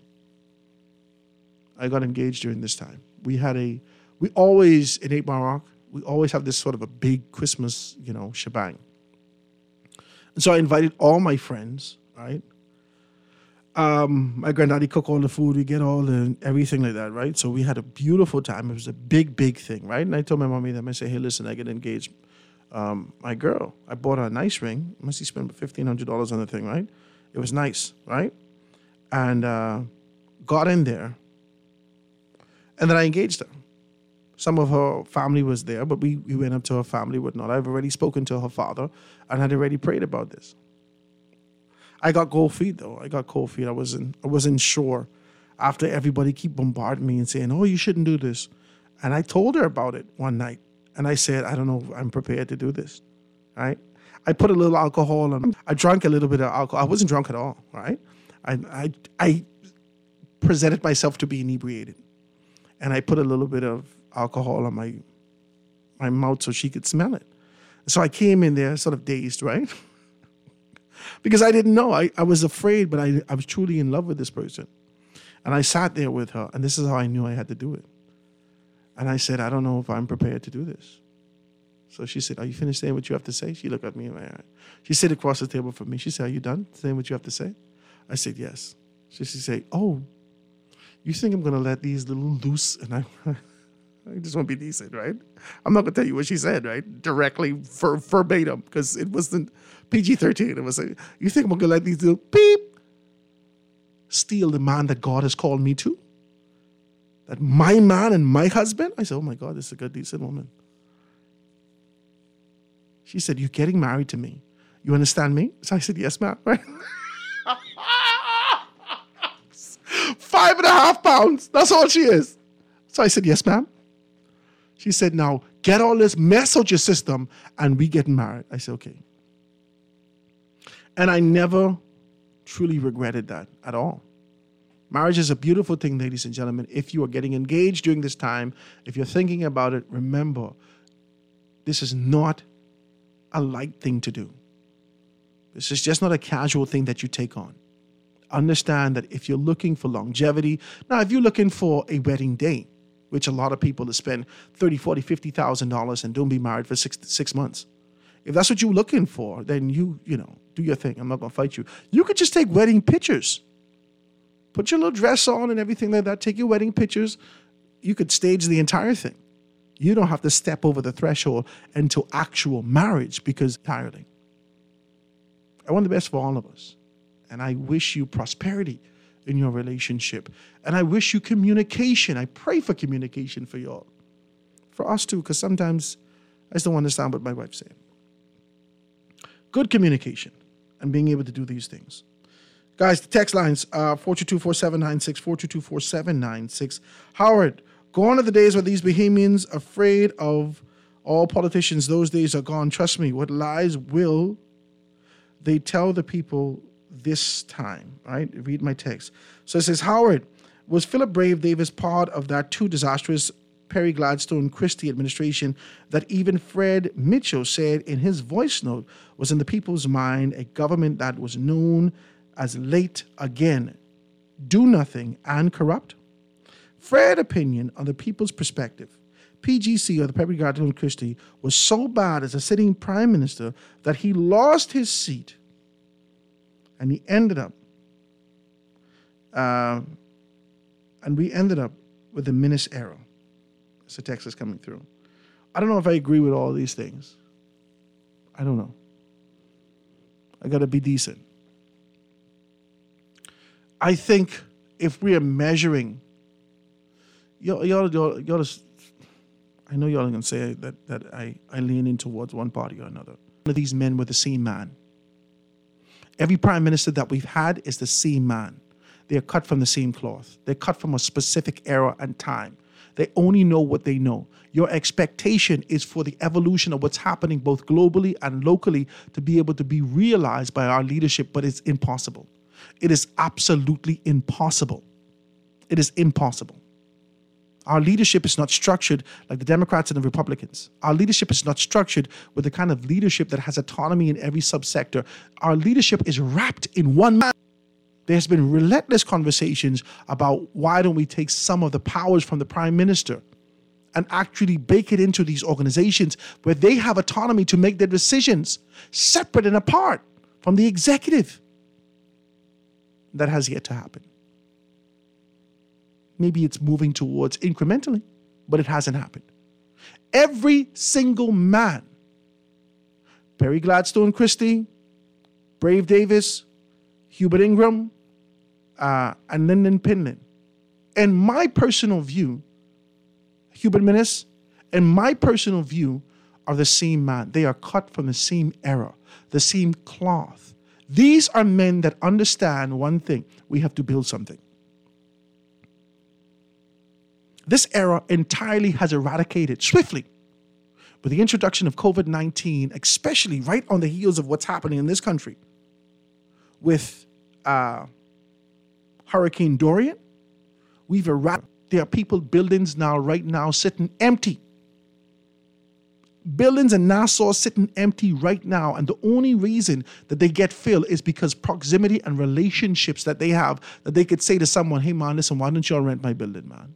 I got engaged during this time. We had a, we always, in eight Mile Rock, we always have this sort of a big Christmas, you know, shebang. And so I invited all my friends, right? Um, my granddaddy cook all the food, we get all the, everything like that, right? So we had a beautiful time. It was a big, big thing, right? And I told my mommy that, I said, hey, listen, I get engaged. Um, my girl, I bought her a nice ring. I must have spent fifteen hundred dollars on the thing, right? It was nice, right? And uh, got in there. And then I engaged her. Some of her family was there, but we, we went up to her family, whatnot. I've already spoken to her father and had already prayed about this. I got cold feet, though. I got cold feet. I wasn't, I wasn't sure after everybody keep bombarding me and saying, oh, you shouldn't do this. And I told her about it one night. And I said, I don't know if I'm prepared to do this, right? I put a little alcohol on. I drank a little bit of alcohol. I wasn't drunk at all, right? I, I, I presented myself to be inebriated. And I put a little bit of alcohol on my, my mouth so she could smell it. So I came in there sort of dazed, right? Because I didn't know. I, I was afraid, but I, I was truly in love with this person. And I sat there with her, and this is how I knew I had to do it. And I said, I don't know if I'm prepared to do this. So she said, are you finished saying what you have to say? She looked at me in my eye. She sat across the table from me. She said, are you done saying what you have to say? I said, yes. So she said, oh, you think I'm going to let these little loose, and I, I just want to be decent, right? I'm not going to tell you what she said, right? Directly, ver, verbatim, because it wasn't P G thirteen. It was like, you think I'm going to let these little beep steal the man that God has called me to? That my man and my husband? I said, oh my God, this is a good, decent woman. She said, you're getting married to me. You understand me? So I said, yes, ma'am. Right? Five and a half pounds. That's all she is. So I said, yes, ma'am. She said, now get all this mess out your system and we get married. I said, okay. And I never truly regretted that at all. Marriage is a beautiful thing, ladies and gentlemen. If you are getting engaged during this time, if you're thinking about it, remember, this is not a light thing to do. This is just not a casual thing that you take on. Understand that if you're looking for longevity, now if you're looking for a wedding day, which a lot of people spend thirty, forty, fifty thousand dollars and don't be married for six six months. If that's what you're looking for, then you, you know, do your thing. I'm not gonna fight you. You could just take wedding pictures. Put your little dress on and everything like that. Take your wedding pictures. You could stage the entire thing. You don't have to step over the threshold into actual marriage because it's tiring. I want the best for all of us. And I wish you prosperity in your relationship. And I wish you communication. I pray for communication for y'all. For us too, because sometimes I just don't understand what my wife's saying. Good communication and being able to do these things. Guys, the text lines, uh, four two two, four seven nine six, four two two, four seven nine six. Howard, gone are the days where these Bahamians afraid of all politicians. Those days are gone. Trust me, what lies will they tell the people this time, right? Read my text. So it says, Howard, was Philip Brave Davis part of that too disastrous Perry Gladstone Christie administration that even Fred Mitchell said in his voice note was in the people's mind a government that was known as late again, do nothing, and corrupt? Fred's opinion on the people's perspective, P G C, or the Perry Gladstone Christie, was so bad as a sitting prime minister that he lost his seat and he ended up, uh, and we ended up with the Minnis era. That's the text is coming through. I don't know if I agree with all these things. I don't know. I got to be decent. I think if we are measuring, y'all, y'all, y'all, y'all I know y'all are going to say that, that I, I lean in towards one party or another. None of these men were the same man. Every prime minister that we've had is the same man. They are cut from the same cloth. They're cut from a specific era and time. They only know what they know. Your expectation is for the evolution of what's happening both globally and locally to be able to be realized by our leadership, but it's impossible. It is absolutely impossible. It is impossible. Our leadership is not structured like the Democrats and the Republicans. Our leadership is not structured with the kind of leadership that has autonomy in every subsector. Our leadership is wrapped in one man. There's been relentless conversations about why don't we take some of the powers from the prime minister and actually bake it into these organizations where they have autonomy to make their decisions separate and apart from the executive. That has yet to happen. Maybe it's moving towards incrementally, but it hasn't happened. Every single man, Perry Gladstone Christie, Brave Davis, Hubert Ingram, uh, and Lyndon Pinlin, in my personal view, Hubert Minnis, in my personal view, are the same man. They are cut from the same era, the same cloth. These are men that understand one thing. We have to build something. This era entirely has eradicated swiftly with the introduction of covid nineteen, especially right on the heels of what's happening in this country with uh, Hurricane Dorian. We've eradicated. There are people, buildings now, right now, sitting empty. Buildings in Nassau sitting empty right now, and the only reason that they get filled is because proximity and relationships that they have, that they could say to someone, hey man, listen, why don't y'all rent my building, man?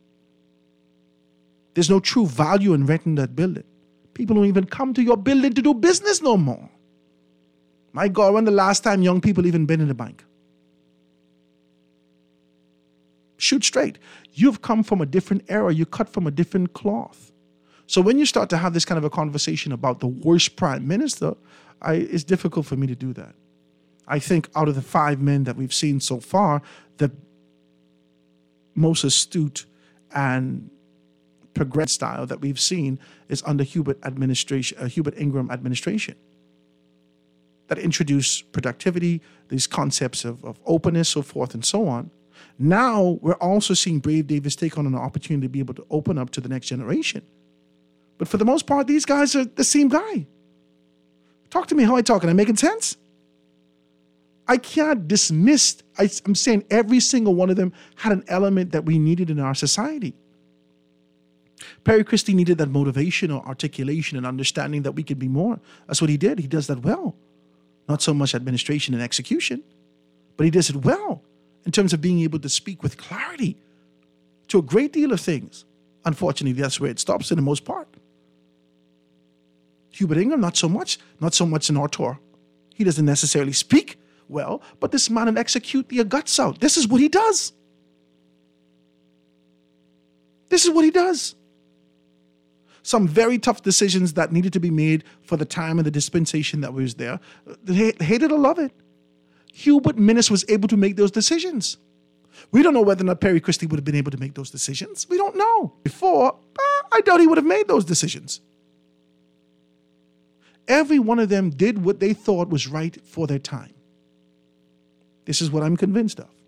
There's no true value in renting that building. People don't even come to your building to do business no more. My God, when the last time young people even been in the bank? shoot straight. You've come from a different era. You cut from a different cloth. So when you start to have this kind of a conversation about the worst prime minister, I, it's difficult for me to do that. I think out of the five men that we've seen so far, the most astute and progressive style that we've seen is under Hubert administration, uh, Hubert Ingraham administration, that introduced productivity, these concepts of, of openness, so forth and so on. Now we're also seeing Brave Davis take on an opportunity to be able to open up to the next generation. But for the most part, these guys are the same guy. Talk to me how I talk. Am I making sense? I can't dismiss, I, I'm saying every single one of them had an element that we needed in our society. Perry Christie needed that motivation or articulation and understanding that we could be more. That's what he did. He does that well. Not so much administration and execution, but he does it well in terms of being able to speak with clarity to a great deal of things. Unfortunately, that's where it stops in the most part. Hubert Ingraham, not so much. Not so much an orator. He doesn't necessarily speak well, but this man will execute the guts out. This is what he does. This is what he does. Some very tough decisions that needed to be made for the time and the dispensation that was there. They hated or love it. Hubert Minnis was able to make those decisions. We don't know whether or not Perry Christie would have been able to make those decisions. We don't know. Before, uh, I doubt he would have made those decisions. Every one of them did what they thought was right for their time. This is what I'm convinced of.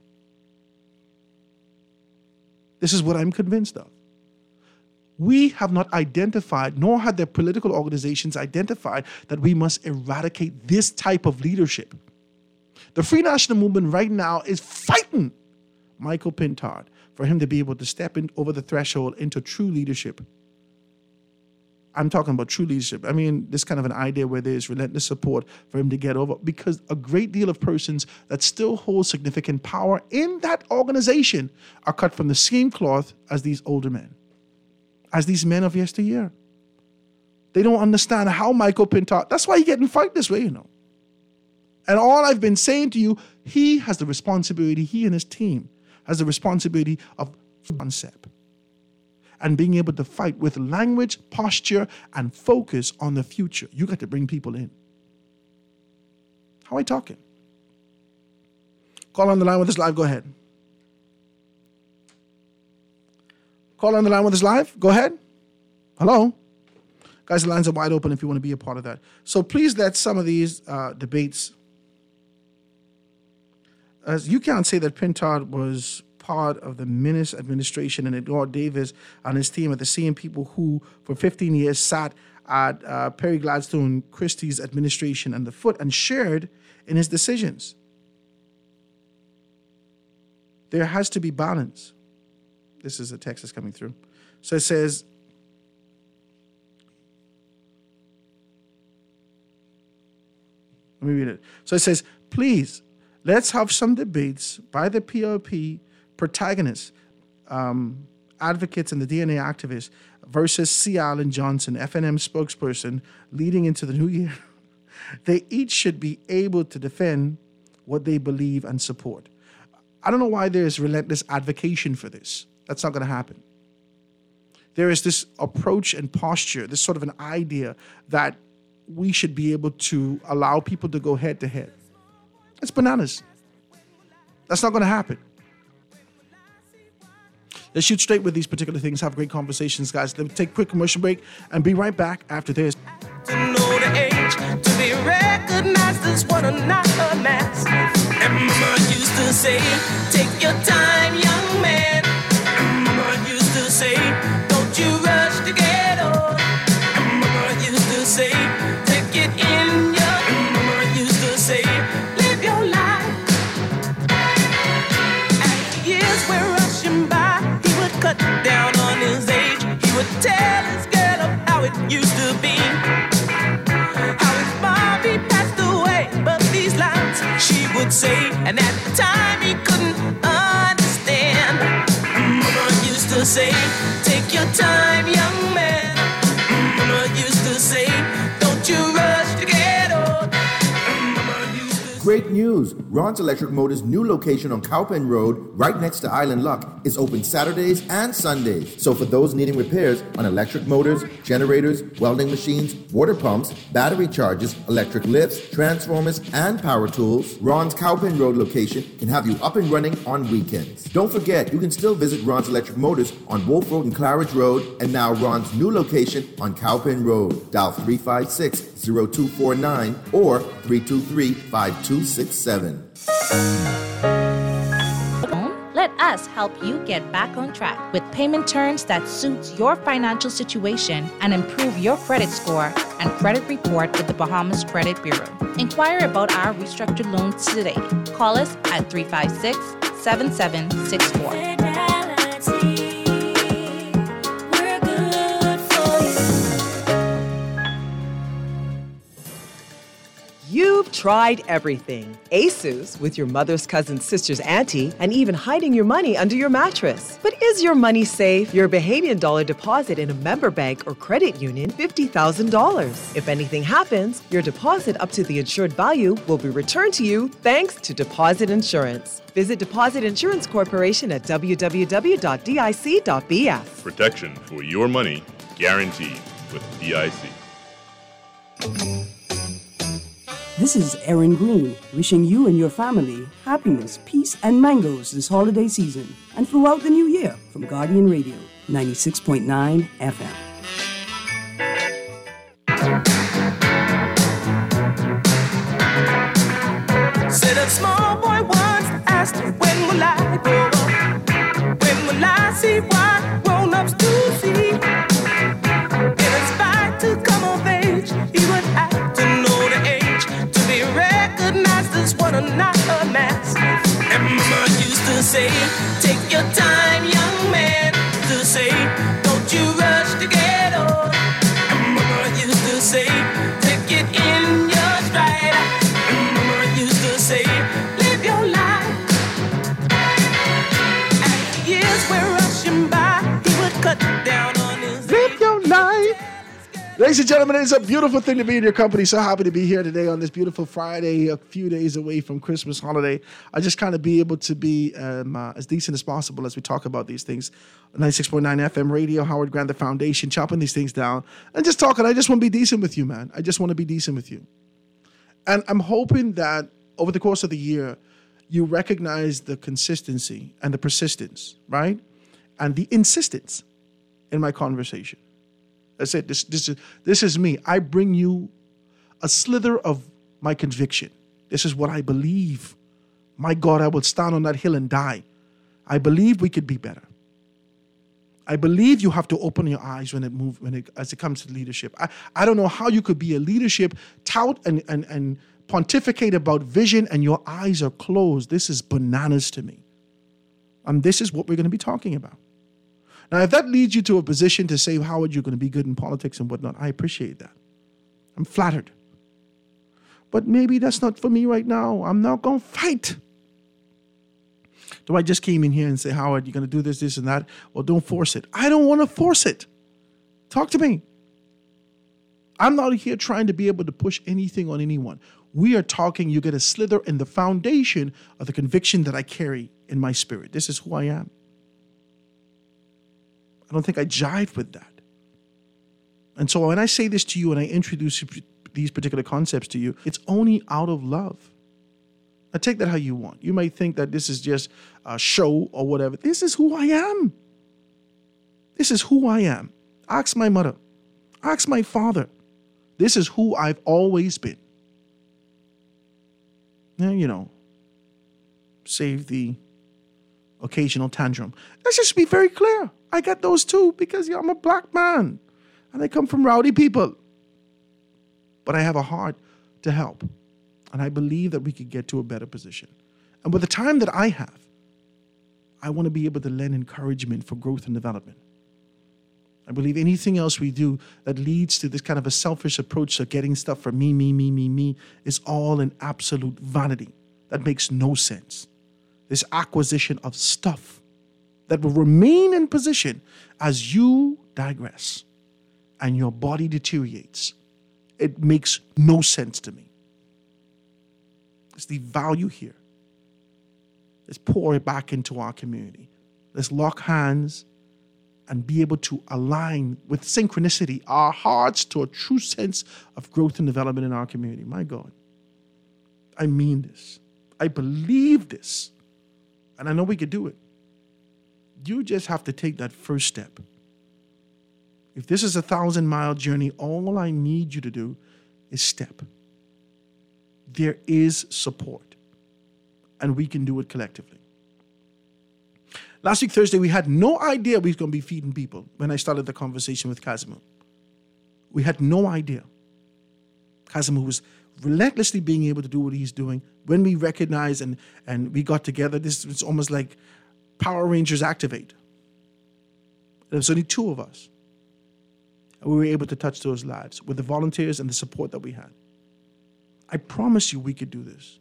This is what I'm convinced of. We have not identified, nor had their political organizations identified, that we must eradicate this type of leadership. The Free National Movement right now is fighting Michael Pintard for him to be able to step in over the threshold into true leadership. I'm talking about true leadership. I mean, this kind of an idea where there's relentless support for him to get over, because a great deal of persons that still hold significant power in that organization are cut from the same cloth as these older men, as these men of yesteryear. They don't understand how Michael Pintard, that's why he getting fight this way, you know. And all I've been saying to you, he has the responsibility, he and his team has the responsibility of concept and being able to fight with language, posture, and focus on the future. You got to bring people in. How are I talking? Call on the line with us live. Go ahead. Call on the line with us live. Go ahead. Hello. Guys, the lines are wide open if you want to be a part of that. So please let some of these uh, debates, as you can't say that Pintard was part of the Minnis administration and Edward Davis and his team are the same people who for fifteen years sat at uh, Perry Gladstone Christie's administration underfoot and shared in his decisions. There has to be balance. This is a text that's coming through. So it says, let me read it. So it says, please, let's have some debates by the P L P protagonists, um, advocates and the D N A activists versus C. Allen Johnson, F N M spokesperson, leading into the new year. They each should be able to defend what they believe and support. I don't know why there is relentless advocation for this. That's not going to happen. There is this approach and posture, this sort of an idea that we should be able to allow people to go head to head. It's bananas. That's not going to happen. Let's shoot straight with these particular things, have great conversations, guys. Let's take a quick commercial break and be right back after this. To know the age, to be recognized as one and not a mask. And Mama used to say, take your time, young man. And Mama used to say, don't you rush to get old. And Mama used to say, take it in young. And Mama used to say, live your life. As the years were rushing by, he would cut down on his age. He would tell his girl of how it used to be. How his mommy passed away, but these lines she would say, and at the time he couldn't understand. Mama used to say, take your time, young man. Mama used to say, don't you rush to get old. Great news. news. Ron's Electric Motors' new location on Cowpen Road, right next to Island Luck, is open Saturdays and Sundays. So for those needing repairs on electric motors, generators, welding machines, water pumps, battery chargers, electric lifts, transformers, and power tools, Ron's Cowpen Road location can have you up and running on weekends. Don't forget, you can still visit Ron's Electric Motors on Wolf Road and Claridge Road, and now Ron's new location on Cowpen Road. Dial three five six, zero two four nine or three two three, five two six seven. Let us help you get back on track with payment terms that suits your financial situation and improve your credit score and credit report with the Bahamas Credit Bureau. Inquire about our restructured loans today. Call us at three five six, seven seven six four. You've tried everything. ASUS with your mother's cousin's sister's auntie, and even hiding your money under your mattress. But is your money safe? Your Bahamian dollar deposit in a member bank or credit union, fifty thousand dollars. If anything happens, your deposit up to the insured value will be returned to you thanks to Deposit Insurance. Visit Deposit Insurance Corporation at w w w dot d i c dot b f. Protection for your money guaranteed with D I C. This is Erin Green, wishing you and your family happiness, peace, and mangoes this holiday season and throughout the new year from Guardian Radio, ninety-six point nine F M. Said a small boy once asked, when will I grow up? When will I see what grown-ups do see? In his fight to come of age, he would have to know the age to be recognized as one and not a mass. And Mama used to say, take your time, young man, to say, don't you rush to get old. And Mama used to say, take it in your stride. And Mama used to say, live your life. As the years were rushing by, he would cut down on his Live your life. Ladies and gentlemen, it's a beautiful thing to be in your company. So happy to be here today on this beautiful Friday, a few days away from Christmas holiday. I just kind of be able to be um, uh, as decent as possible as we talk about these things. ninety-six point nine F M radio, Howard Grant, the Foundation, chopping these things down and just talking. I just want to be decent with you, man. I just want to be decent with you. And I'm hoping that over the course of the year, you recognize the consistency and the persistence, right? And the insistence in my conversation. That's it. This, this, is, this is me. I bring you a slither of my conviction. This is what I believe. My God, I will stand on that hill and die. I believe we could be better. I believe you have to open your eyes when it moves, when it as it comes to leadership. I, I don't know how you could be a leadership tout and, and, and pontificate about vision and your eyes are closed. This is bananas to me. And this is what we're going to be talking about. Now, if that leads you to a position to say, Howard, you're going to be good in politics and whatnot, I appreciate that. I'm flattered. But maybe that's not for me right now. I'm not going to fight. Do I just came in here and say, Howard, you're going to do this, this, and that? Well, don't force it. I don't want to force it. Talk to me. I'm not here trying to be able to push anything on anyone. We are talking, you get a slither in the foundation of the conviction that I carry in my spirit. This is who I am. I don't think I jive with that. And so when I say this to you and I introduce these particular concepts to you, it's only out of love. Now take that how you want. You might think that this is just a show or whatever. This is who I am. This is who I am. Ask my mother. Ask my father. This is who I've always been. Now, you know, save the occasional tantrum. Let's just be very clear. I got those too because yeah, I'm a black man and I come from rowdy people. But I have a heart to help. And I believe that we could get to a better position. And with the time that I have, I want to be able to lend encouragement for growth and development. I believe anything else we do that leads to this kind of a selfish approach to getting stuff for me, me, me, me, me, is all an absolute vanity. That makes no sense. This acquisition of stuff that will remain in position as you digress and your body deteriorates. It makes no sense to me. It's the value here. Let's pour it back into our community. Let's lock hands and be able to align with synchronicity our hearts to a true sense of growth and development in our community. My God, I mean this. I believe this. And I know we could do it. You just have to take that first step. If this is a thousand mile journey, all I need you to do is step. There is support, and we can do it collectively. Last week, Thursday, we had no idea we were going to be feeding people when I started the conversation with Kazimu. We had no idea. Kazimu was relentlessly being able to do what he's doing. When we recognized and, and we got together, this was almost like Power Rangers activate. There was only two of us. And we were able to touch those lives with the volunteers and the support that we had. I promise you we could do this.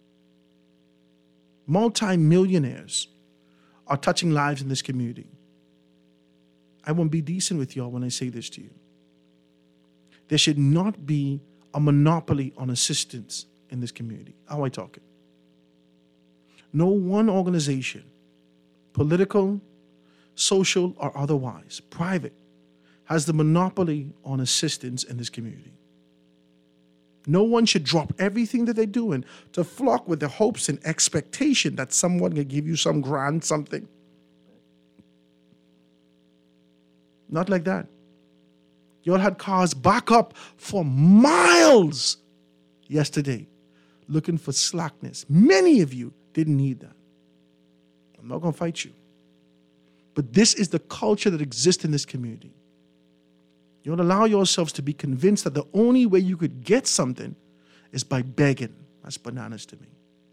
Multi-millionaires are touching lives in this community. I won't be decent with y'all when I say this to you. There should not be a monopoly on assistance in this community. How am I talking? No one organization, political, social, or otherwise, private, has the monopoly on assistance in this community. No one should drop everything that they're doing to flock with the hopes and expectation that someone can give you some grand something. Not like that. Y'all had cars back up for miles yesterday looking for slackness. Many of you didn't need that. I'm not going to fight you. But this is the culture that exists in this community. You don't allow yourselves to be convinced that the only way you could get something is by begging. That's bananas to me.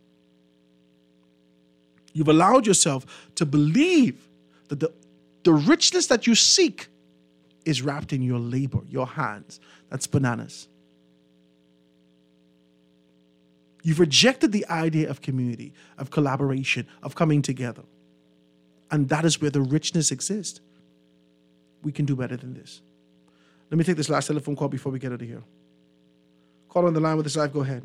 You've allowed yourself to believe that the, the richness that you seek is wrapped in your labor, your hands. That's bananas. You've rejected the idea of community, of collaboration, of coming together. And that is where the richness exists. We can do better than this. Let me take this last telephone call before we get out of here. Caller on the line with us live. Go ahead.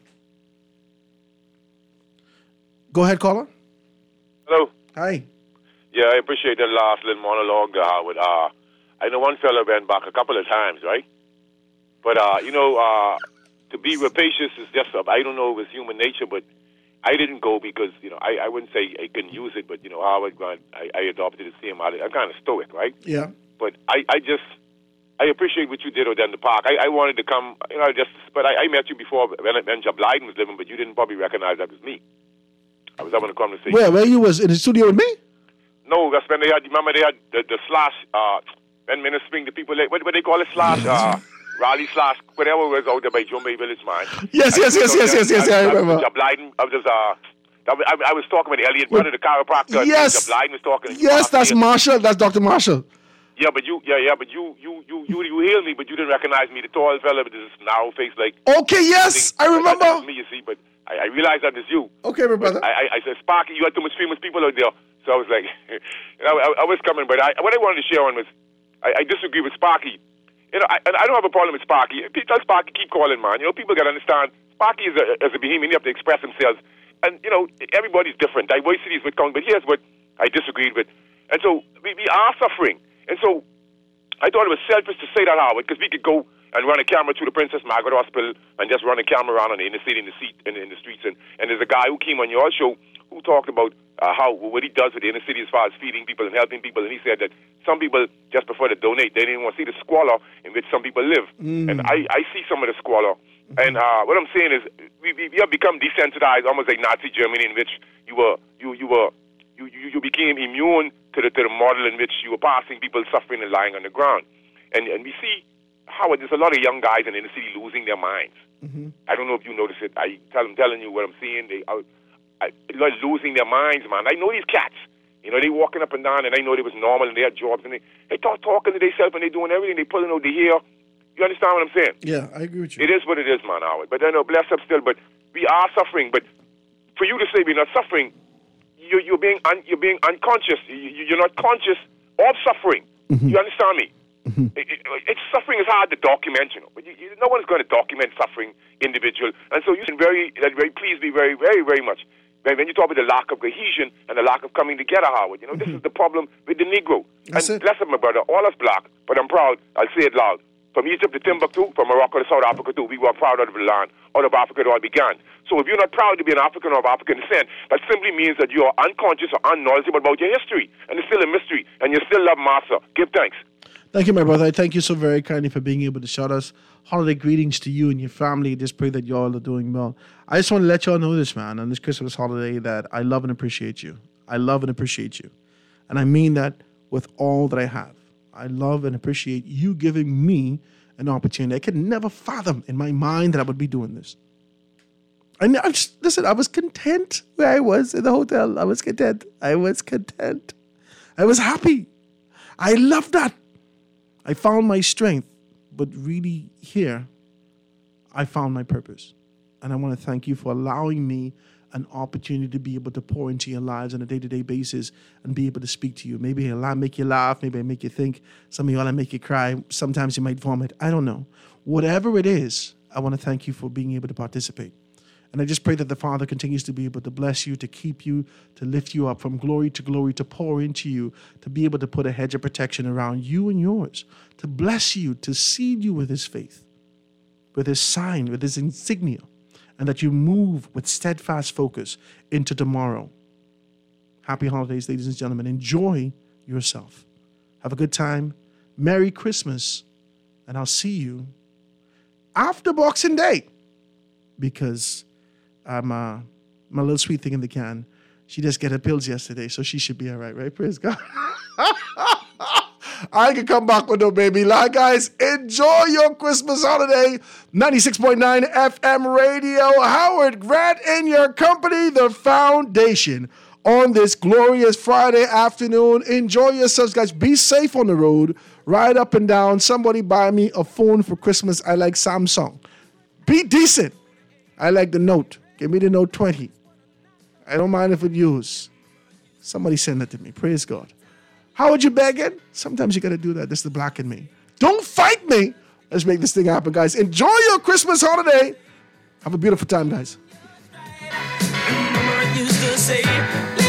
Go ahead, caller. Hello. Hi. Yeah, I appreciate that last little monologue there, Howard. Uh, I know one fella went back a couple of times, right? But, uh, you know, uh, to be rapacious is just, uh, I don't know if it's human nature, but I didn't go because, you know, I, I wouldn't say I couldn't use it, but, you know, Howard, I, I adopted the same. I'm kind of stoic, right? Yeah. But I, I just... I appreciate what you did over there in the park. I, I wanted to come, you know, just, but I, I met you before when, when Job Blyden was living, but you didn't probably recognize that was me. I was having a conversation. Where, where you was in the studio with me? No, that's when they had, remember they had the, the slash, uh, when Minister Spring, the people, what, what they call it, slash, uh, Raleigh slash, whatever was out there by Jumbay Village, man. Yes, yes, yes, yes, yes, yes, I, I remember. Job Blyden, I was, uh, I, I was talking with Elliot Brother, the chiropractor. Yes. Job Blyden was talking. Yes, that's Marshall, that's Doctor Marshall. Yeah, but you, yeah, yeah, but you, you, you, you, you hailed me, but you didn't recognize me. The tall fella with this narrow face, like. Okay, yes, I remember. That was me, you see, but I, I realized that was you. Okay, my brother. I, I, I said, Sparky, you had too much famous people out there, so I was like, you know, I, I was coming, but I, what I wanted to share on was, I, I disagree with Sparky. You know, I, and I don't have a problem with Sparky. Tell Sparky, keep calling, man. You know, people got to understand. Sparky is a, is a behemoth. They have to express themselves, and you know, everybody's different. Diversity is what counts, but here's what I disagreed with, and so we, we are suffering, and so. I thought it was selfish to say that, Howard, because we could go and run a camera through the Princess Margaret Hospital and just run a camera around on the inner city, in the seat, in, in the streets. And, and there's a guy who came on your show who talked about uh, how what he does with the inner city as far as feeding people and helping people. And he said that some people just prefer to donate. They didn't want to see the squalor in which some people live. Mm. And I, I see some of the squalor. Mm-hmm. And uh, what I'm saying is we, we, we have become desensitized, almost like Nazi Germany, in which you were you you were you you, you became immune to the to the model in which you were passing people suffering and lying on the ground. And and we see how there's a lot of young guys in the inner city losing their minds. Mm-hmm. I don't know if you notice it. I tell them, telling you what I'm seeing. They are I, like losing their minds, man. I know these cats. You know, they walking up and down, and I know they was normal, and they had jobs, and they they start talking to themselves, and they doing everything. They pulling out the hair. You understand what I'm saying? Yeah, I agree with you. It is what it is, man, Howard. But I know, bless up still. But we are suffering. But for you to say we're not suffering, you you're being un, you're being unconscious. You, you're not conscious of suffering. Mm-hmm. You understand me? Mm-hmm. It, it, it's suffering is hard to document, you know. But you, you, no one's going to document suffering individual, and so you can very, very please be very, very, very much. When you talk about the lack of cohesion and the lack of coming together, Howard, you know, mm-hmm. this is the problem with the Negro. That's and it. Bless him, my brother, all us black, but I'm proud. I'll say it loud. From Egypt to Timbuktu, from Morocco to South Africa too, we were proud of the land. Out of Africa it all began. So if you're not proud to be an African or of African descent, that simply means that you are unconscious or unknowledgeable about your history. And it's still a mystery, and you still love Massa. Give thanks. Thank you, my brother. I thank you so very kindly for being able to shout us holiday greetings to you and your family. Just pray that you all are doing well. I just want to let you all know this, man, on this Christmas holiday, that I love and appreciate you. I love and appreciate you. And I mean that with all that I have. I love and appreciate you giving me an opportunity. I could never fathom in my mind that I would be doing this. And I just, listen, I was content where I was in the hotel. I was content. I was content. I was happy. I love that. I found my strength, but really here, I found my purpose. And I want to thank you for allowing me an opportunity to be able to pour into your lives on a day-to-day basis and be able to speak to you. Maybe I'll make you laugh. Maybe I make you think. Some of y'all I make you cry. Sometimes you might vomit. I don't know. Whatever it is, I want to thank you for being able to participate. And I just pray that the Father continues to be able to bless you, to keep you, to lift you up from glory to glory, to pour into you, to be able to put a hedge of protection around you and yours, to bless you, to seed you with his faith, with his sign, with his insignia, and that you move with steadfast focus into tomorrow. Happy holidays, ladies and gentlemen. Enjoy yourself. Have a good time. Merry Christmas. And I'll see you after Boxing Day, because I'm uh, my little sweet thing in the can. She just got her pills yesterday, so she should be all right, right? Praise God. I can come back with no baby lie, guys. Enjoy your Christmas holiday. ninety-six point nine F M radio. Howard Grant in your company, the foundation, on this glorious Friday afternoon. Enjoy yourselves, guys. Be safe on the road. Ride up and down. Somebody buy me a phone for Christmas. I like Samsung. Be decent. I like the Note. Give me the Note twenty. I don't mind if it used. Somebody send it to me. Praise God. How would you beg it? Sometimes you got to do that. This is the black in me. Don't fight me. Let's make this thing happen, guys. Enjoy your Christmas holiday. Have a beautiful time, guys. Mama used to say,